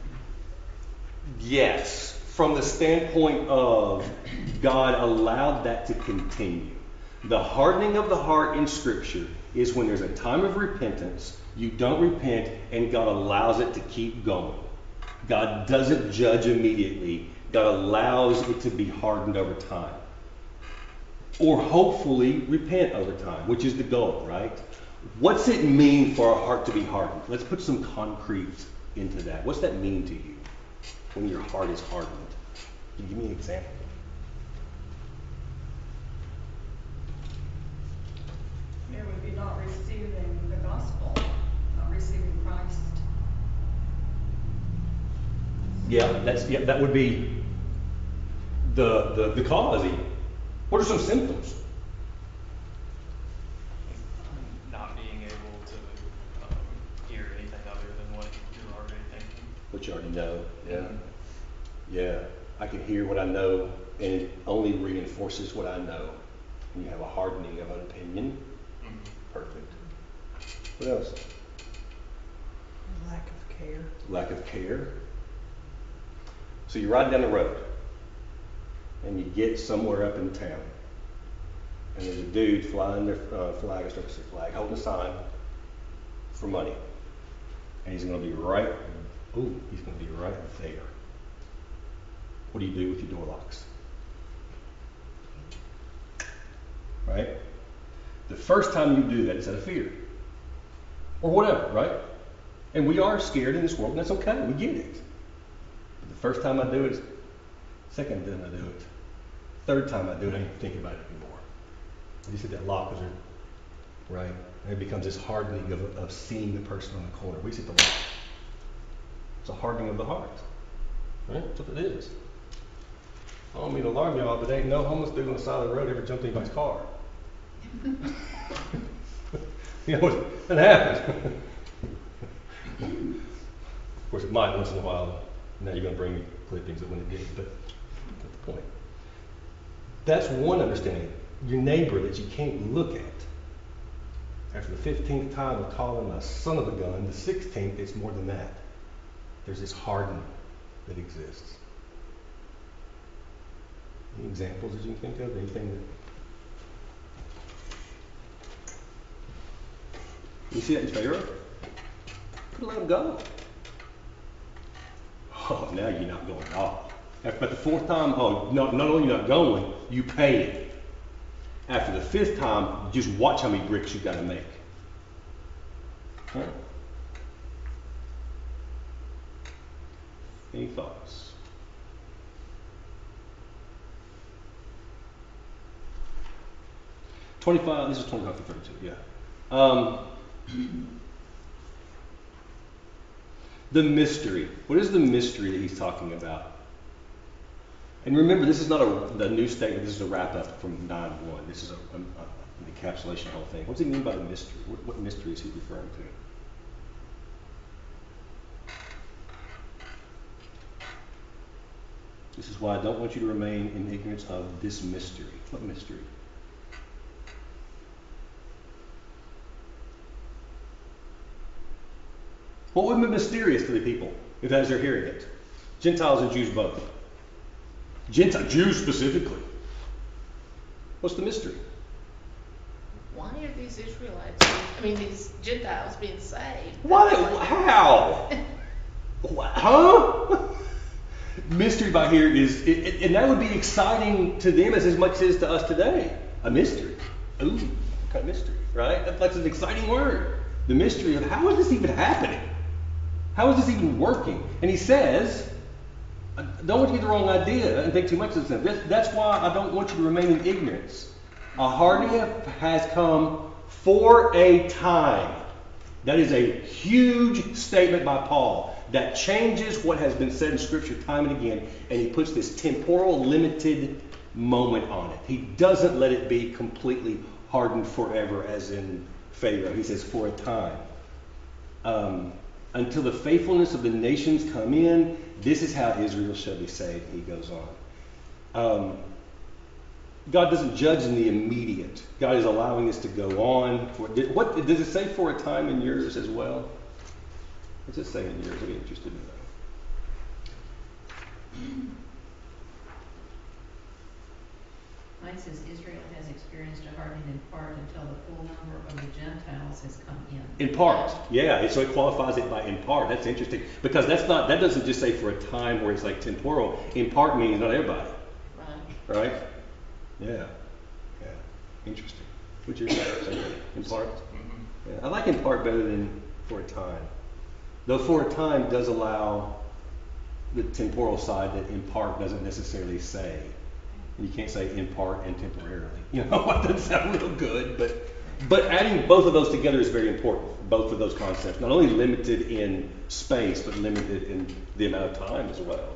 Yes, from the standpoint of God allowed that to continue. The hardening of the heart in Scripture is when there's a time of repentance, you don't repent, and God allows it to keep going. God doesn't judge immediately. God allows it to be hardened over time. Or hopefully repent over time, which is the goal, right? What's it mean for our heart to be hardened? Let's put some concrete into that. What's that mean to you when your heart is hardened? Can you give me an example? It would be not receiving the gospel, not receiving Christ. That would be the cause even. What are some symptoms? Not being able to hear anything other than what you're already thinking. What you already know, yeah. Yeah, I can hear what I know, and it only reinforces what I know. When you have a hardening of an opinion. Mm-hmm. Perfect. What else? Lack of care. Lack of care. So you're riding down the road, and you get somewhere up in town, and there's a dude flying their flag, holding a sign for money, and he's going to be right there. What do you do with your door locks? Right? The first time you do that, it's out of fear. Or whatever, right? And we are scared in this world, and that's okay. We get it. But the first time I do it, second time I do it, third time I do it, I ain't thinking about it anymore. You see that lock, right? And it becomes this hardening of seeing the person on the corner. We see the lock. It's a hardening of the heart. Right? That's what it is. I don't mean to alarm y'all, but there ain't no homeless dude on the side of the road ever jumped in anybody's car. You know, it doesn't happen. Of course, it might once in a while. Now you're going to bring me clippings of when it did, but that's the point. That's one understanding. Your neighbor that you can't look at. After the 15th time of calling a son of a gun, the 16th, it's more than that. There's this hardening that exists. Any examples that you can think of? Anything that... You see that in Pharaoh? Could let him go. oh, now you're not going at all. But the fourth time, oh, not only you're not going, you pay it. After the fifth time, just watch how many bricks you've got to make. Huh? Any thoughts? This is 25 to 32, yeah. The mystery. What is the mystery that he's talking about? And remember, this is not a new statement. This is a wrap-up from 9:1. This is an encapsulation of the whole thing. What does he mean by the mystery? What mystery is he referring to? This is why I don't want you to remain in ignorance of this mystery. What mystery? What would be mysterious to the people if as they're hearing it? Gentiles and Jews both. Jews specifically. What's the mystery? Why are these these Gentiles being saved? What? How? Huh? Mystery by here is, and that would be exciting to them as much as to us today. A mystery. Ooh, what kind of mystery, right? That's an exciting word. The mystery of how is this even happening? How is this even working? And he says, don't want you to get the wrong idea and think too much of this. That's why I don't want you to remain in ignorance. A hardening has come for a time. That is a huge statement by Paul that changes what has been said in Scripture time and again, and he puts this temporal, limited moment on it. He doesn't let it be completely hardened forever, as in Pharaoh. He says, for a time. Until the faithfulness of the nations come in, this is how Israel shall be saved. He goes on. God doesn't judge in the immediate. God is allowing this to go on. What does it say for a time in yours as well? What's it say in yours? I'd be interested in that. Mine says Israel has experienced a hardening in part until the full number of the Gentiles has come in. In part, yeah. So it qualifies it by in part. That's interesting because that doesn't just say for a time where it's like temporal. In part means not everybody. Right? Yeah. Yeah. Interesting. Would you say in part? Yeah. I like in part better than for a time. Though for a time does allow the temporal side that in part doesn't necessarily say. You can't say in part and temporarily. You know, that doesn't sound real good, but adding both of those together is very important. Both of those concepts, not only limited in space, but limited in the amount of time as well.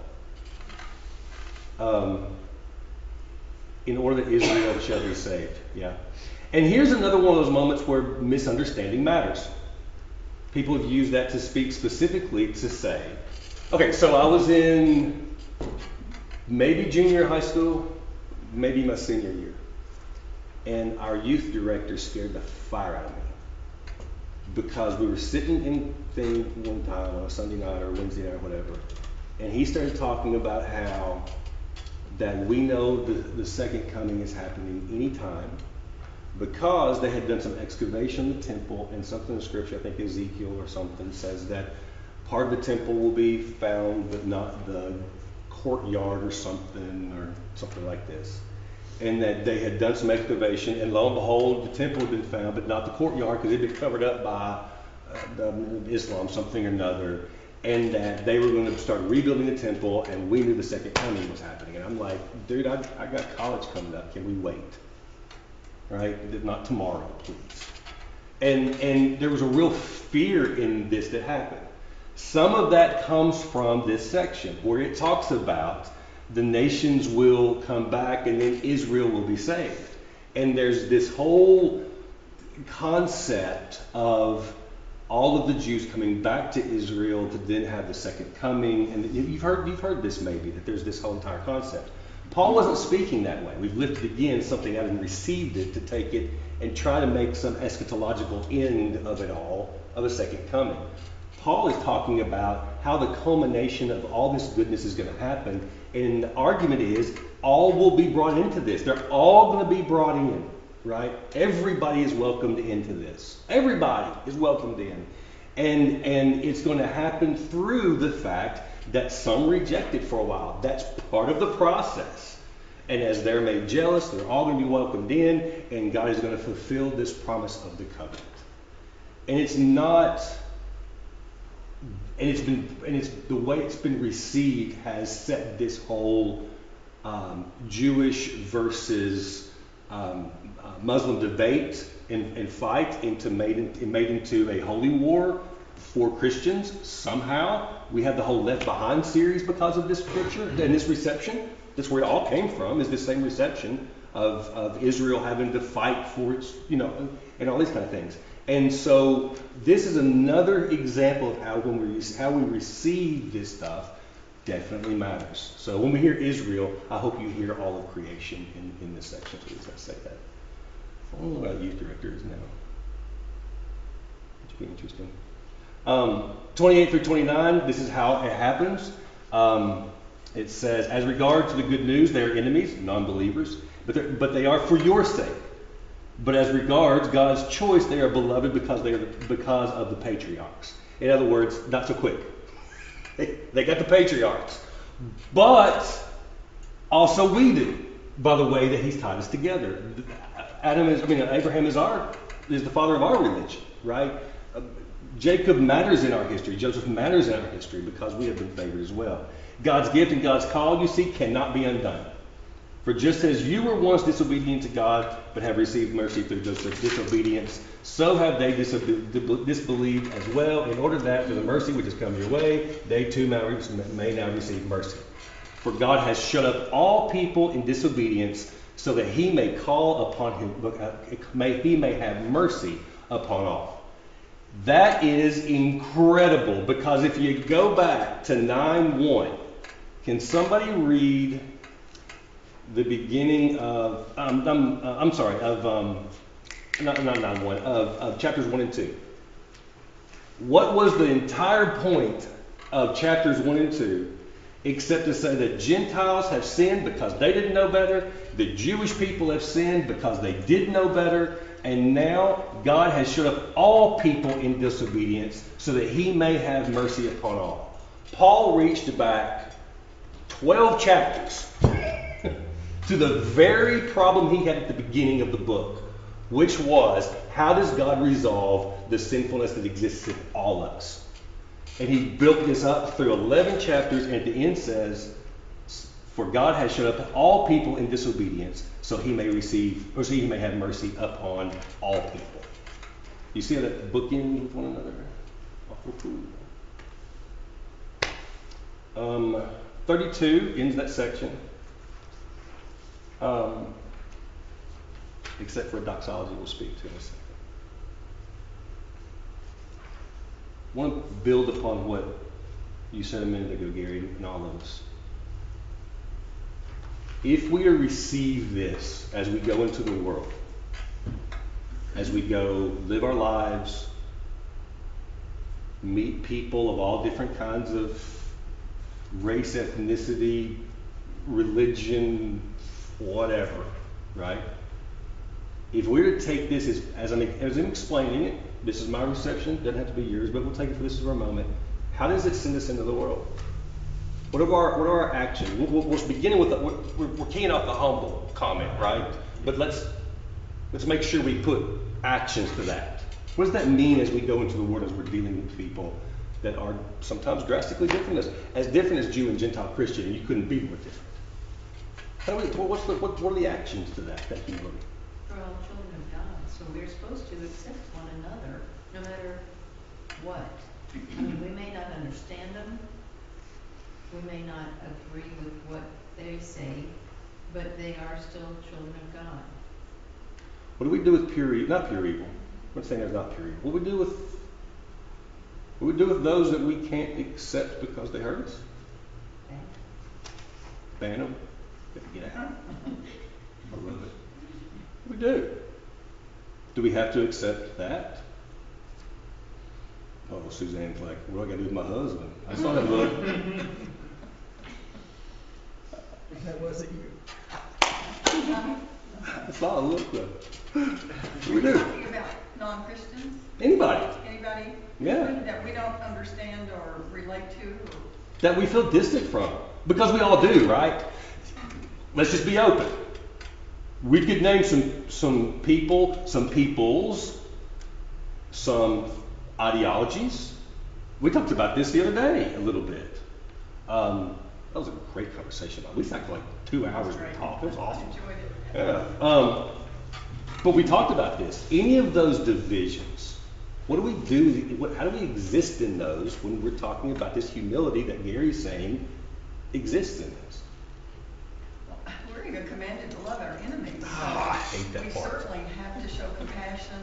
In order that Israel shall be saved. Yeah. And here's another one of those moments where misunderstanding matters. People have used that to speak specifically to say, okay, so I was in maybe junior high school, maybe my senior year, and our youth director scared the fire out of me because we were sitting in thing one time on a Sunday night or Wednesday night or whatever, and he started talking about how that we know the second coming is happening anytime because they had done some excavation in the temple, and something in Scripture, I think Ezekiel or something, says that part of the temple will be found, but not the courtyard or something like this. And that they had done some excavation, and lo and behold, the temple had been found, but not the courtyard because it had been covered up by Islam, something or another. And that they were going to start rebuilding the temple, and we knew the second coming was happening. And I'm like, dude, I got college coming up. Can we wait? Right? Not tomorrow, please. And there was a real fear in this that happened. Some of that comes from this section where it talks about the nations will come back and then Israel will be saved. And there's this whole concept of all of the Jews coming back to Israel to then have the second coming. And you've heard this maybe, that there's this whole entire concept. Paul wasn't speaking that way. We've lifted again something out and received it to take it and try to make some eschatological end of it all, of a second coming. Paul is talking about how the culmination of all this goodness is going to happen. And the argument is all will be brought into this. They're all going to be brought in, right? Everybody is welcomed into this. Everybody is welcomed in. And it's going to happen through the fact that some rejected for a while. That's part of the process. And as they're made jealous, they're all going to be welcomed in, and God is going to fulfill this promise of the covenant. And it's not, and it's the way it's been received has set this whole Jewish versus Muslim debate and fight made into a holy war for Christians. Somehow we have the whole Left Behind series because of this scripture and this reception. That's where it all came from, is this same reception of Israel having to fight for its, and all these kind of things. And so this is another example of how we receive this stuff definitely matters. So when we hear Israel, I hope you hear all of creation in this section. Please, I say that. I don't know what our youth director is now. Which would be interesting. 28 through 29, this is how it happens. It says, as regards to the good news, they are enemies, non-believers, but they are for your sake. But as regards God's choice, they are beloved because of the patriarchs. In other words, not so quick. They got the patriarchs. But also we do, by the way that he's tied us together. Abraham is the father of our religion, right? Jacob matters in our history. Joseph matters in our history because we have been favored as well. God's gift and God's call, you see, cannot be undone. For just as you were once disobedient to God, but have received mercy through disobedience, so have they disbelieved as well, in order that through the mercy which has come your way, they too may now receive mercy. For God has shut up all people in disobedience, so that he may call upon him, he may have mercy upon all. That is incredible, because if you go back to 9:1, can somebody read the beginning of of chapters 1 and 2? What was the entire point of chapters 1 and 2 except to say that Gentiles have sinned because they didn't know better, the Jewish people have sinned because they did know better, and now God has shut up all people in disobedience so that he may have mercy upon all. Paul reached back 12 chapters to the very problem he had at the beginning of the book, which was, how does God resolve the sinfulness that exists in all of us? And he built this up through 11 chapters, and at the end says, for God has shut up all people in disobedience, so he may have mercy upon all people. You see how that bookends with one another? Awful cool. 32 ends that section. Except for a doxology we'll speak to in a second. I want to build upon what you said a minute ago, Gary, and all of us. If we receive this as we go into the world, as we go live our lives, meet people of all different kinds of race, ethnicity, religion, whatever, right? If we were to take this as I'm explaining it, this is my reception, doesn't have to be yours, but we'll take it for this for a moment. How does it send us into the world? What are our actions? We're beginning with we're keying off the humble comment, right? But let's make sure we put actions to that. What does that mean as we go into the world, as we're dealing with people that are sometimes drastically different, as different as Jew and Gentile Christian, and you couldn't be more different? What are the actions to that? Thank you, Lord. We're all children of God, so we're supposed to accept one another, no matter what. I mean, we may not understand them, we may not agree with what they say, but they are still children of God. What do we do with not pure evil? I'm not saying there's not pure evil. What do we do with those that we can't accept because they hurt us? Ban them. Get out. I love it. What do we do? Do we have to accept that? Oh, Suzanne's like, what do I got to do with my husband? I saw that look. That wasn't you. I saw a look though. What do we do? Talking about non-Christians? Anybody. Anybody? Yeah. That we don't understand or relate to? that we feel distant from, because we all do, right? Let's just be open. We could name some people, some peoples, some ideologies. We talked about this the other day a little bit. That was a great conversation. We sat for like 2 hours and talked. It was awesome. Enjoyed it. Yeah. But we talked about this. Any of those divisions, what do we do? How do we exist in those when we're talking about this humility that Gary's saying exists in us? We're even commanded to love our enemies. So I hate that part. We certainly have to show compassion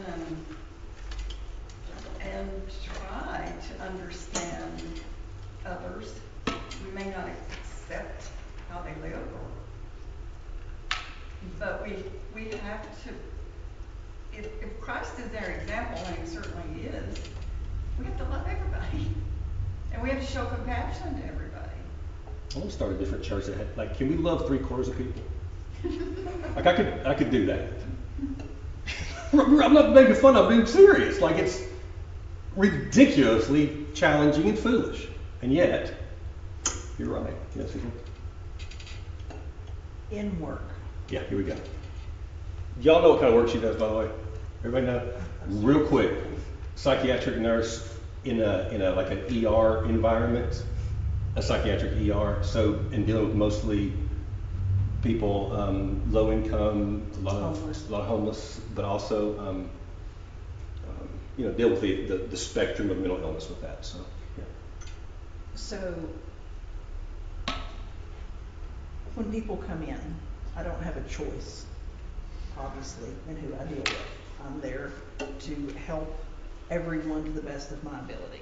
and try to understand others. We may not accept how they live, but we have to. If Christ is their example, and he certainly is, we have to love everybody, and we have to show compassion to everybody. I want to start a different church that had, like, can we love 3/4 of people? Like, I could do that. I'm not making fun of it, I'm serious. Like, it's ridiculously challenging and foolish. And yet, you're right. Yes, you In work. Yeah, here we go. Y'all know what kind of work she does, by the way? Everybody know? Real quick, psychiatric nurse in a like an ER environment, a psychiatric ER. So, and dealing with mostly people, low income, a lot of homeless, but also, deal with the spectrum of mental illness with that. So, yeah. So, when people come in, I don't have a choice, obviously, in who I deal with. I'm there to help everyone to the best of my ability.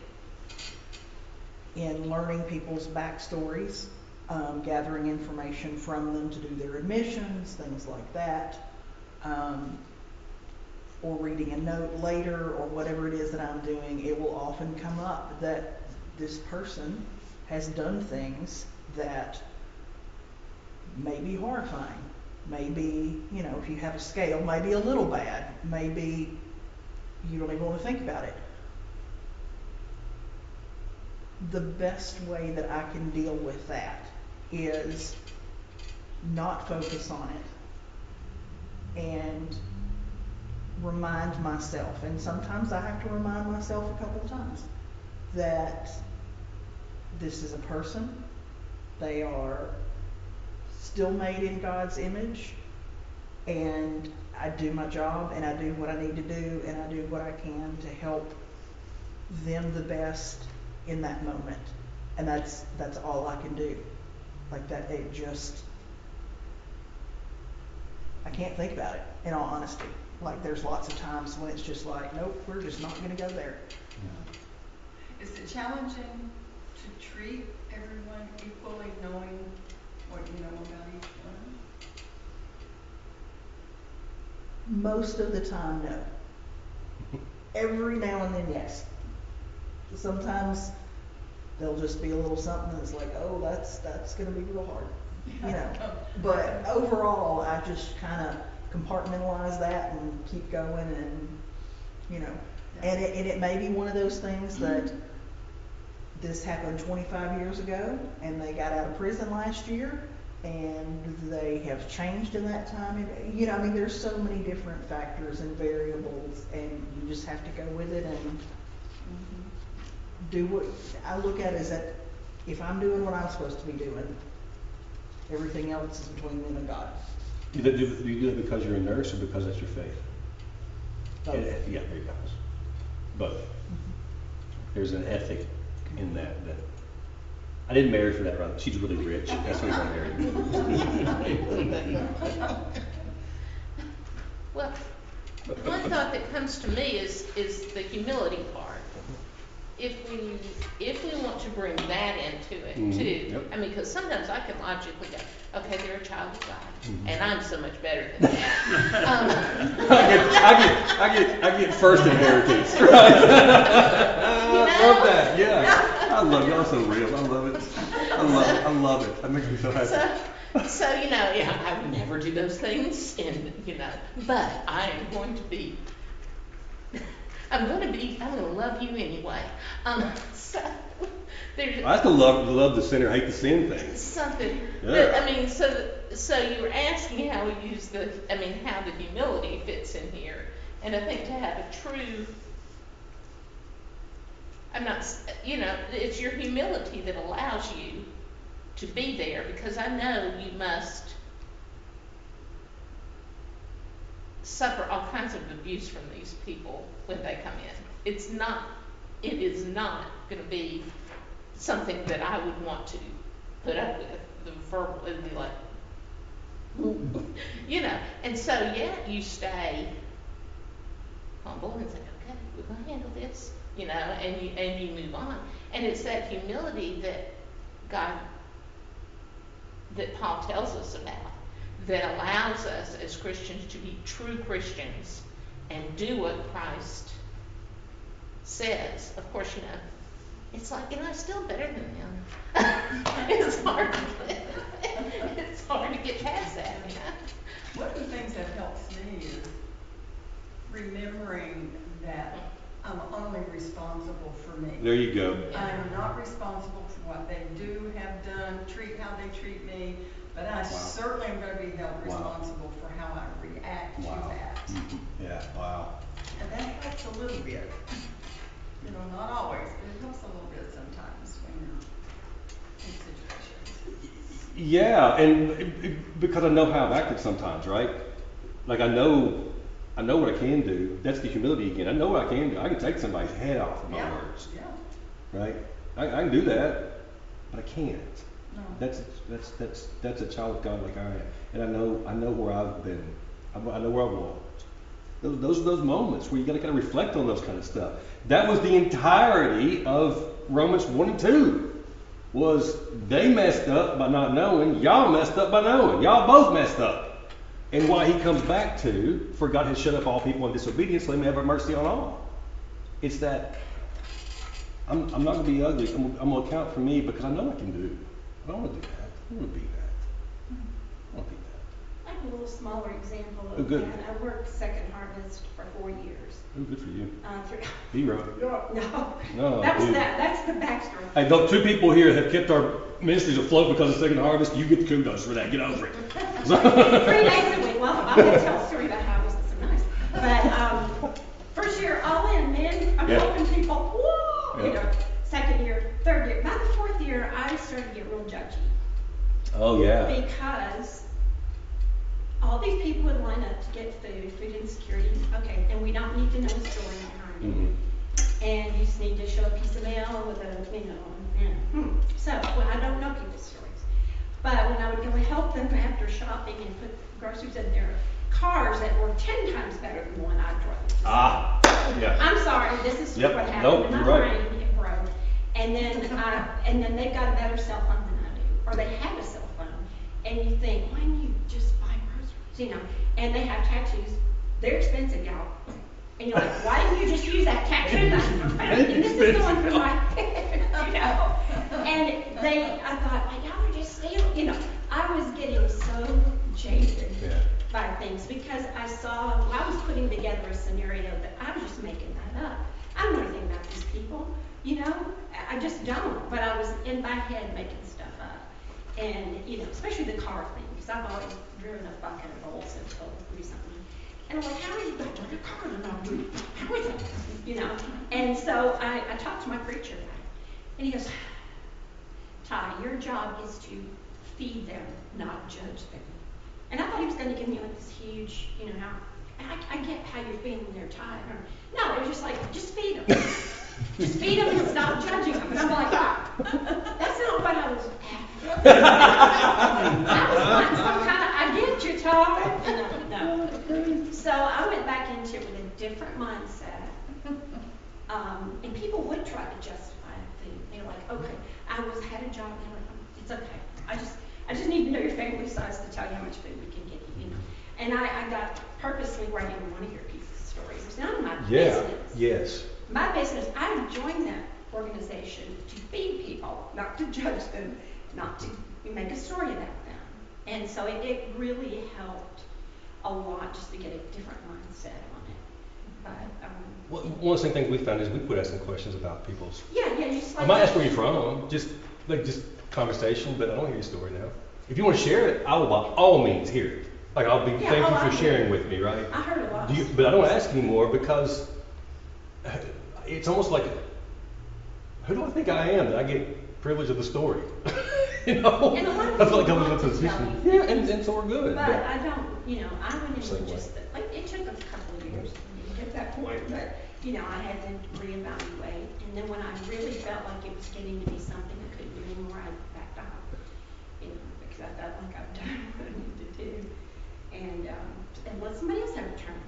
In learning people's backstories, gathering information from them to do their admissions, things like that, or reading a note later, or whatever it is that I'm doing, it will often come up that this person has done things that may be horrifying. Maybe, if you have a scale, maybe a little bad. Maybe you don't even want to think about it. The best way that I can deal with that is not focus on it and remind myself, and sometimes I have to remind myself a couple times, that this is a person. They are still made in God's image, and I do my job, and I do what I need to do, and I do what I can to help them the best in that moment. And that's all I can do. Like that, I can't think about it, in all honesty. Like, there's lots of times when it's just like, nope, we're just not going to go there. Is it challenging to treat everyone equally, knowing what you know about each one? Most of the time, no. Every now and then, yes. Sometimes there'll just be a little something that's like, oh, that's going to be real hard, But overall, I just kind of compartmentalize that and keep going, and and it may be one of those things that this happened 25 years ago, and they got out of prison last year, and they have changed in that time. And, there's so many different factors and variables, and you just have to go with it and do what I look at is that if I'm doing what I'm supposed to be doing, everything else is between them and God. Do you do it because you're a nurse or because that's your faith? Both. Yeah, there you go. Both. There's an ethic in that I didn't marry for that reason. She's really rich. That's why I married. Well, one thought that comes to me is the humility part. If we want to bring that into it too, Yep. I mean, because sometimes I can logically go, okay, they're a child of God, and I'm so much better than that. I get first inheritance. Right? I love that. Yeah, I love y'all so real. I love it. I love it. That makes me so happy. So I would never do those things, and but I am going to be. I'm going to love you anyway. there's I still love the sinner, hate the sin thing. something, Yeah. but, I mean, so you were asking how we use how the humility fits in here. And I think to have a true, it's your humility that allows you to be there, because I know you must suffer all kinds of abuse from these people when they come in. It is not gonna be something that I would want to put up with, the verbal, it'd be like, and so, yeah, you stay humble and say, okay, we're gonna handle this, and you move on. And it's that humility that Paul tells us about, that allows us as Christians to be true Christians and do what Christ says. Of course, it's like, I'm still better than them. It's hard to get past that, One of the things that helps me is remembering that I'm only responsible for me. There you go. I'm not responsible for what they do, have done, how they treat me, but I certainly am going to be held responsible for how I react to that. Mm-hmm. Yeah, wow. And that helps a little bit. Not always, but it helps a little bit sometimes when you're in situations. Yeah, and because I know how I've acted sometimes, right? Like I know what I can do. That's the humility again. I know what I can do. I can take somebody's head off with my words. Yeah. Right? I can do that, but I can't. No. That's a child of God like I am, and I know where I've been. I know where I've walked. Those moments where you got to kind of reflect on those kind of stuff. That was the entirety of Romans 1 and 2. Was they messed up by not knowing, y'all messed up by knowing. Y'all both messed up. And why he comes back to, for God has shut up all people in disobedience, let him have mercy on all. It's that I'm not going to be ugly. I'm going to account for me because I know I can do. I don't want to do that. I don't want to be that. I don't want to be that. I have a little smaller example Oh, of good. that. I worked Second Harvest for 4 years. Oh, good for you. Through Hero. No, No, that's dude. that's the backstory. Hey, those two people here have kept our ministries afloat because of Second Harvest. You get the kudos for that. Get over it. 3 days a week. Well, I'm going to tell a story about how it wasn't so nice. But first year, all in, man. I'm helping people. Whoa! Yeah. Second year, third year. By the fourth year, I started to get real judgy. Oh, yeah. Because all these people would line up to get food insecurity. Okay, and we don't need to know the story behind it. Mm-hmm. And you just need to show a piece of mail with So, well, I don't know people's stories. But when I would go help them after shopping and put groceries in their cars that were 10 times better than the one I drove. Yeah. I'm sorry, this is Yep. what happened. Nope, In my you're right. brain, it broke. And then they've got a better cell phone than I do. Or they have a cell phone. And you think, why don't you just buy groceries? And they have tattoos. They're expensive, y'all. And you're like, why didn't you just use that tattoo? And this is going through my head, And I thought, y'all are just stealing. I was getting so jaded by things because I was putting together a scenario that I was just making that up. I don't know anything about these people, I just don't. But I was in my head making stuff up. And, especially the car thing, because I've always driven a bucket of Olds until recently. And I'm like, how are you going to drive a car? How is it? And so I talked to my preacher about it. And he goes, Ty, your job is to feed them, not judge them. And I thought he was going to give me like this huge, I get how you're feeling there, Ty. No, it was just like, just feed them. Just feed them and stop judging them. And I'm like, that's not what I was after. I was wanting some kind of, I get you, Ty. No. So I went back into it with a different mindset. And people would try to justify things. They're like, okay, I had a job, and they're like, it's okay. I just need to know your family size to tell you how much food we can get you, And I got purposely where I didn't want to hear people's stories. It's none of my business. Yes. My business, I joined that organization to feed people, not to judge them, not to make a story about them. And so it really helped a lot just to get a different mindset on it. but, Well, one of the things we found is we quit asking questions about people's. yeah, you just I like. might ask where you're from, just conversation, but I don't hear your story now. If you want to share it, I will by all means hear it. Like I'll be Yeah, thank you I for do. sharing with me, right? I heard a lot. But I don't ask anymore because it's almost like, who do I think I am that I get privilege of the story? You know, And a lot of I feel like people I'm in a want to position. tell you Yeah, and so we're good. But I don't, I went in Same with way. just, like, it took a couple of years to get to that point, but, I had to reevaluate. And then when I really felt like it was getting to be something I couldn't do anymore, I backed off. Because I felt like I've done what I needed to do. And let somebody else have a turn.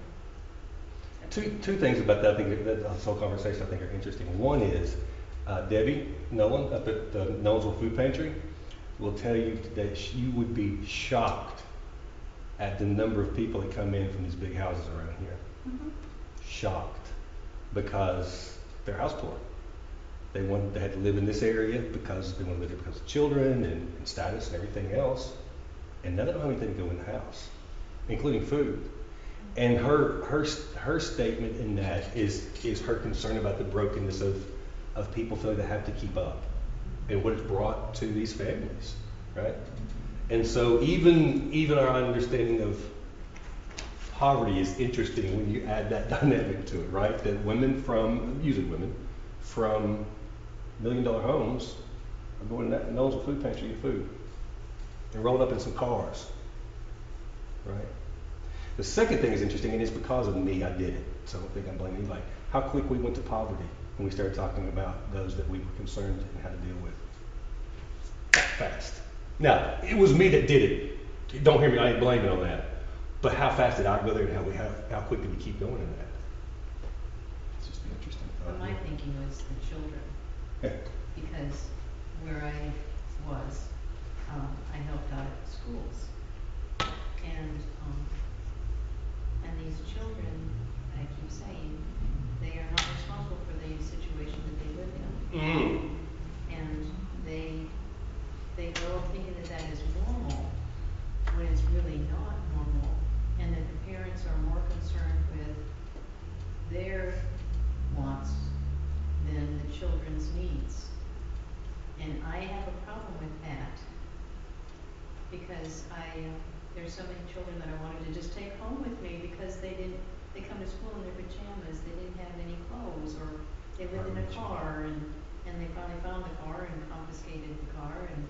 Two things about that I think that this whole conversation I think are interesting. One is Debbie Nolan up at the Nolensville Food Pantry will tell you that you would be shocked at the number of people that come in from these big houses around here. Mm-hmm. Shocked because they're house poor. They had to live in this area because they want to live here because of children and status and everything else. And none of them have anything to go in the house, including food. And her statement in that is her concern about the brokenness of people feeling they have to keep up and what it's brought to these families, right? And so even our understanding of poverty is interesting when you add that dynamic to it, right? That usually women from $1 million homes are going to Nolensville Food Pantry to get food and rolling up in some cars, right? The second thing is interesting, and it's because of me I did it, so I don't think I'm blaming anybody. How quick we went to poverty when we started talking about those that we were concerned and how to deal with. Fast. Now, it was me that did it. Don't hear me, I ain't blaming on that. But how fast did I go there and how quick did we keep going in that? It's just an interesting thought. But my thinking was the children, Yeah. because where I was, I helped out at schools. And these children, I keep saying, they are not responsible for the situation that they live in. Mm. And they grow up thinking that that is normal, when it's really not normal, and that the parents are more concerned with their wants than the children's needs. And I have a problem with that, because there's so many children that I wanted to just take home with me because they come to school in their pajamas, they didn't have any clothes, or they lived in a car, and they finally found the car and confiscated the car, and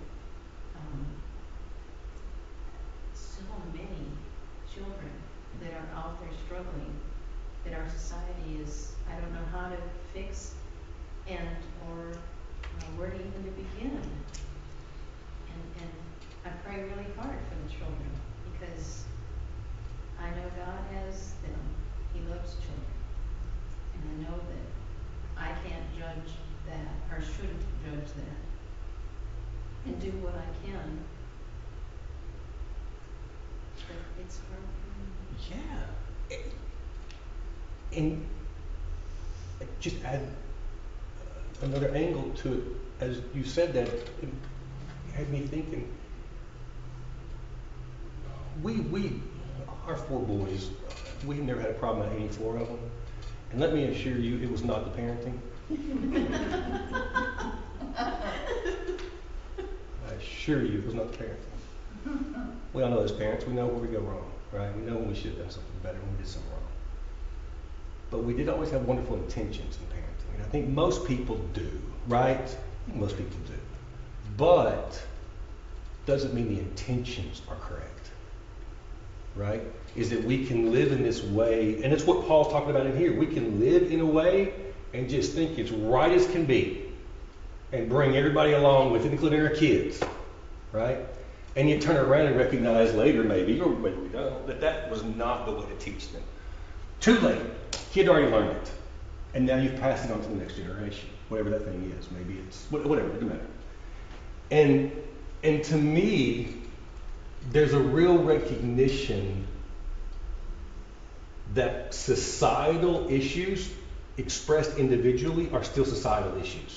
so many children that are out there struggling, that our society is, I don't know how to fix or where to even to begin. And I pray really hard for the children, because I know God has them. He loves children. And I know that I can't judge that, or shouldn't judge that, and do what I can. But it's hard for me. Yeah. And just add another angle to it. As you said that, it had me thinking. Our 4 boys, we never had a problem with any 4 of them. And let me assure you, it was not the parenting. I assure you, it was not the parenting. We all know as parents, we know where we go wrong, right? We know when we should have done something better, when we did something wrong. But we did always have wonderful intentions in parenting. And I think most people do, right? I think most people do. But doesn't mean the intentions are correct. Right? Is that we can live in this way, and it's what Paul's talking about in here. We can live in a way and just think it's right as can be and bring everybody along with it, including our kids. Right? And you turn around and recognize later, maybe, or maybe we don't, that was not the way to teach them. Too late. Kid already learned it. And now you've passed it on to the next generation, whatever that thing is. Maybe it's, whatever, it doesn't matter. And to me, there's a real recognition that societal issues expressed individually are still societal issues.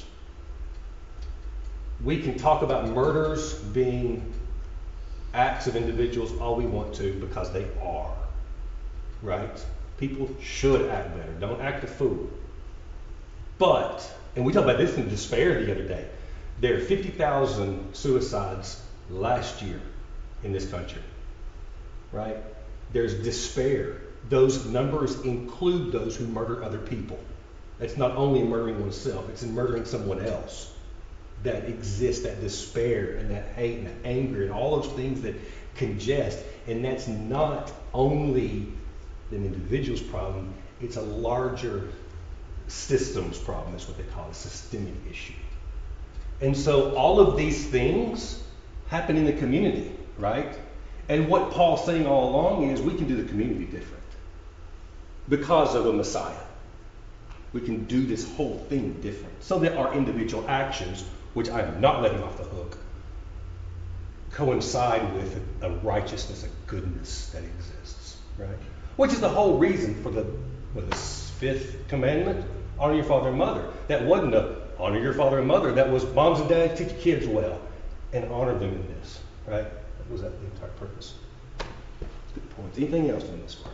We can talk about murders being acts of individuals all we want to, because they are, right? People should act better. Don't act a fool. But, and we talked about this in despair the other day, there are 50,000 suicides last year in this country, right? There's despair. Those numbers include those who murder other people. It's not only in murdering oneself, it's in murdering someone else. That exists, that despair and that hate and that anger and all those things that congest. And that's not only an individual's problem, it's a larger systems problem, is what they call it, a systemic issue. And so all of these things happen in the community, right? And what Paul's saying all along is we can do the community different because of the Messiah. We can do this whole thing different so that our individual actions, which I am not letting off the hook, coincide with a righteousness, a goodness that exists, right? Which is the whole reason for the fifth commandment, honor your father and mother. That wasn't a honor your father and mother. That was moms and dads, teach your kids well and honor them in this, right? That was the entire purpose. Good point. Anything else on this part?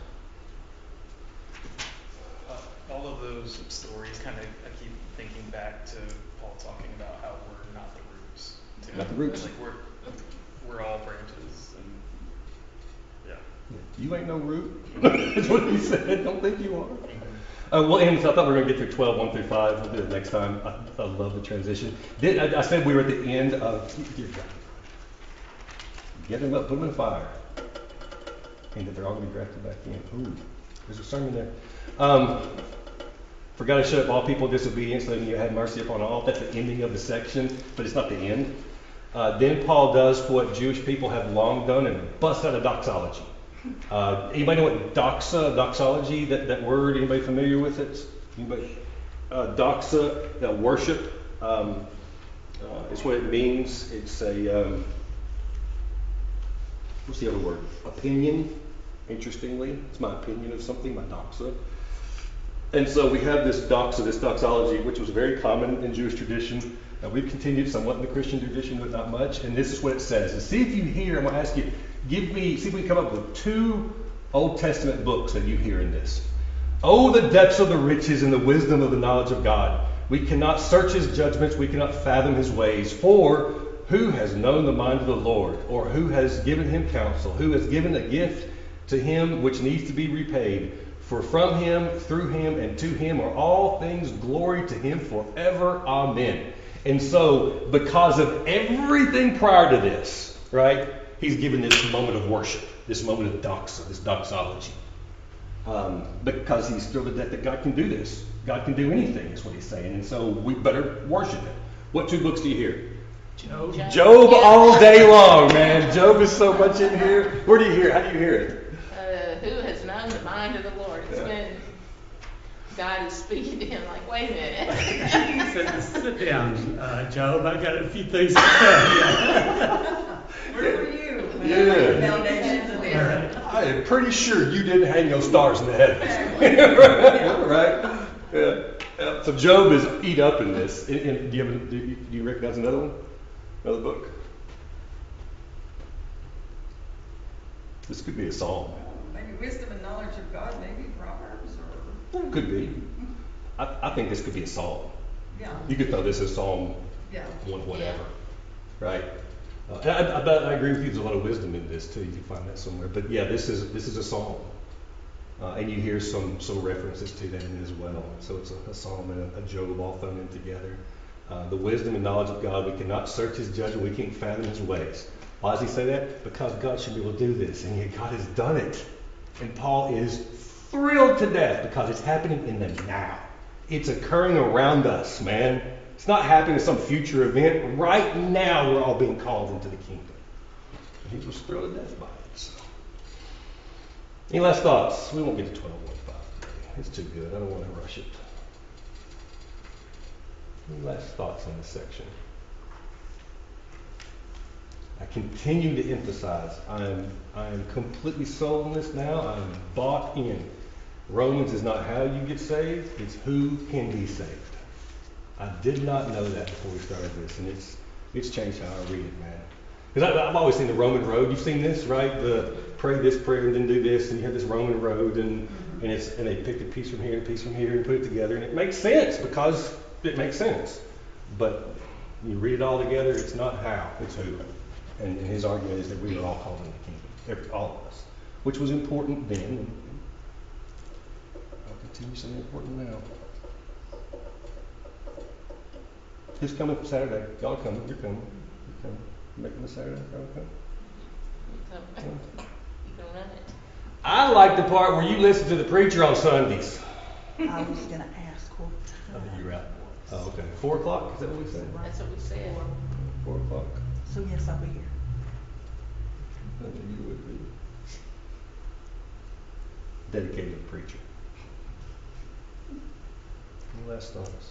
All of those stories kind of, I keep thinking back to Paul talking about how we're not the roots. Too. Not the roots. Like we're all branches, and yeah. You ain't no root. That's what he said. Don't think you are. Well, and so I thought we were going to get through 12, 1 through 5. We'll do it next time. I love the transition. I said we were at the end of. Get them up, put them in fire. And that they're all going to be drafted back in. Ooh, there's a sermon there. For God to show up all people disobedience, letting you have mercy upon all. That's the ending of the section, but it's not the end. Then Paul does what Jewish people have long done and busts out a doxology. Anybody know what doxology, that word, anybody familiar with it? Anybody? Doxa, that worship, is what it means. It's a, what's the other word? Opinion, interestingly. It's my opinion of something, my doxa. And so we have this doxa, this doxology, which was very common in Jewish tradition. Now we've continued somewhat in the Christian tradition, but not much. And this is what it says. And see if you hear, I'm going to ask you, see if we can come up with 2 Old Testament books that you hear in this. Oh, the depths of the riches and the wisdom of the knowledge of God. We cannot search his judgments. We cannot fathom his ways. For who has known the mind of the Lord? Or who has given him counsel? Who has given a gift to him which needs to be repaid? For from him, through him, and to him are all things, glory to him forever. Amen. And so, because of everything prior to this, right, he's given this moment of worship, this moment of doxa, this doxology. Because he's thrilled to death that God can do this. God can do anything, is what he's saying. And so we better worship it. What 2 books do you hear? Job all day long, man. Job is so much in here. Where do you hear it? How do you hear it? Who has known the mind of the Lord? It's when God is speaking to him like, wait a minute. Sit down, Job. I've got a few things to tell you. Where were you? Yeah. Foundations of the earth. I am pretty sure you didn't hang those stars in the heavens. Right? Yeah. So Job is eat up in this. And do you recognize another one? Another book? This could be a psalm. Maybe wisdom and knowledge of God, maybe Proverbs or. Could be. I think this could be a psalm. Yeah. You could throw this as Psalm Yeah. 1 whatever. Right? I agree with you. There's a lot of wisdom in this too. You can find that somewhere. But yeah, this is a psalm, and you hear some references to that in it as well. So it's a psalm and a Job all thrown in together. The wisdom and knowledge of God. We cannot search his judgment. We can't fathom his ways. Why does he say that? Because God should be able to do this, and yet God has done it. And Paul is thrilled to death because it's happening in the now. It's occurring around us, man. It's not happening in some future event. Right now, we're all being called into the kingdom. And he was thrilled to death by it. So. Any last thoughts? We won't get to 12:15 today. It's too good. I don't want to rush it. Any last thoughts on this section? I continue to emphasize, I am completely sold on this now. I am bought in. Romans is not how you get saved, it's who can be saved. I did not know that before we started this, and it's changed how I read it, man. Because I've always seen the Roman road. You've seen this, right? The pray this prayer and then do this, and you have this Roman road, and And they picked a piece from here and a piece from here and put it together, and it makes sense because it makes sense. But you read it all together, it's not how, it's who. And his argument is that we are all called into the kingdom, all of us, which was important then. And I'll continue saying important now. Who's coming Saturday? Y'all coming? You're coming. You're coming. You making the Saturday? Y'all coming? You can run it. I like the part where you listen to the preacher on Sundays. I was gonna ask what I think time. you're out. Oh, okay. 4 o'clock? Is that what we said? That's what we said. 4 o'clock. So yes, I'll be here. I knew you would be. Dedicated preacher. Any last thoughts?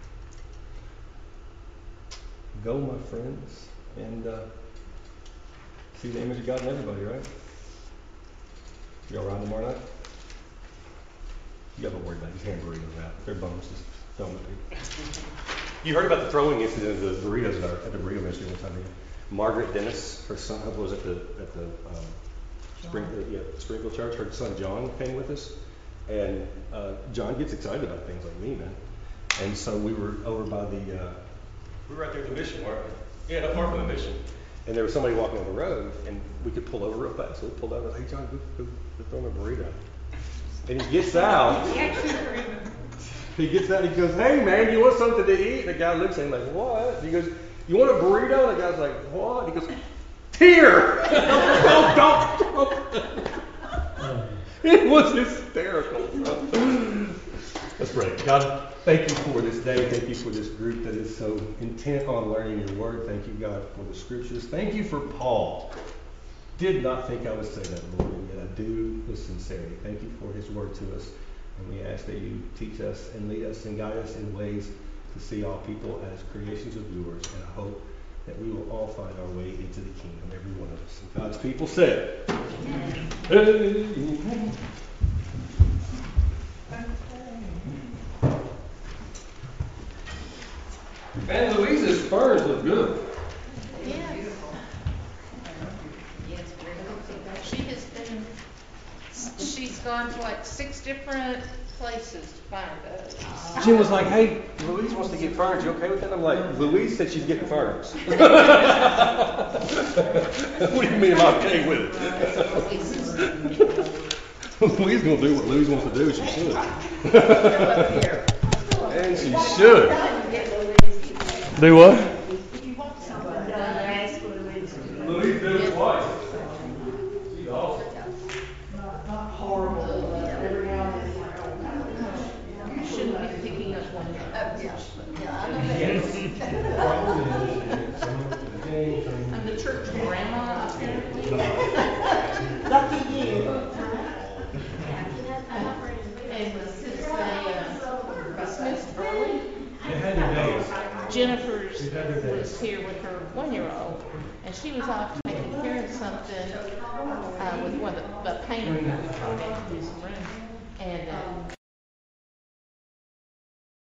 Go, my friends, and see the image of God in everybody, right? Y'all around tomorrow night? You gotta worry about these hand burritos out. They're bums. Just throw them at people. You heard about the throwing incident of the burritos at the burrito ministry one time. Margaret Dennis, her son, was at the Springfield Church. Her son John came with us, and John gets excited about things like me, man. And so we were over by the we were right there at the mission, weren't we? Yeah, not far from the mission. And there was somebody walking on the road, and we could pull over real fast. So we pulled over. Hey, John, go throw him a burrito. And he gets out. He gets out. He goes, "Hey, man, you want something to eat?" And the guy looks at him like, "What?" He goes, "You want a burrito?" And the guy's like, "What?" He goes, "Here." Don't. It was hysterical. Let's pray. God, thank you for this day. Thank you for this group that is so intent on learning your word. Thank you, God, for the scriptures. Thank you for Paul. Did not think I would say that, Lord, and yet I do with sincerity. Thank you for his word to us. And we ask that you teach us and lead us and guide us in ways to see all people as creations of yours. And I hope that we will all find our way into the kingdom, every one of us. And God's people said, Amen. And Louise's ferns look good. Yes. She's gone to like 6 different places to find those. Jim was like, "Hey, Louise wants to get ferns. You okay with that?" I'm like, "Louise said she's getting ferns." What do you mean I'm okay with it? Louise gonna do what Louise wants to do. She should. And she should. Do what? Louise did it twice. She's awesome. Not horrible, but every now and then like, oh, You shouldn't be picking up one I'm the church grandma, apparently. lucky you. And since they dismissed early, They had their days. Jennifer's was here with her 1-year-old, and she was off taking care of something with one of the painter that we brought in to do some rooms.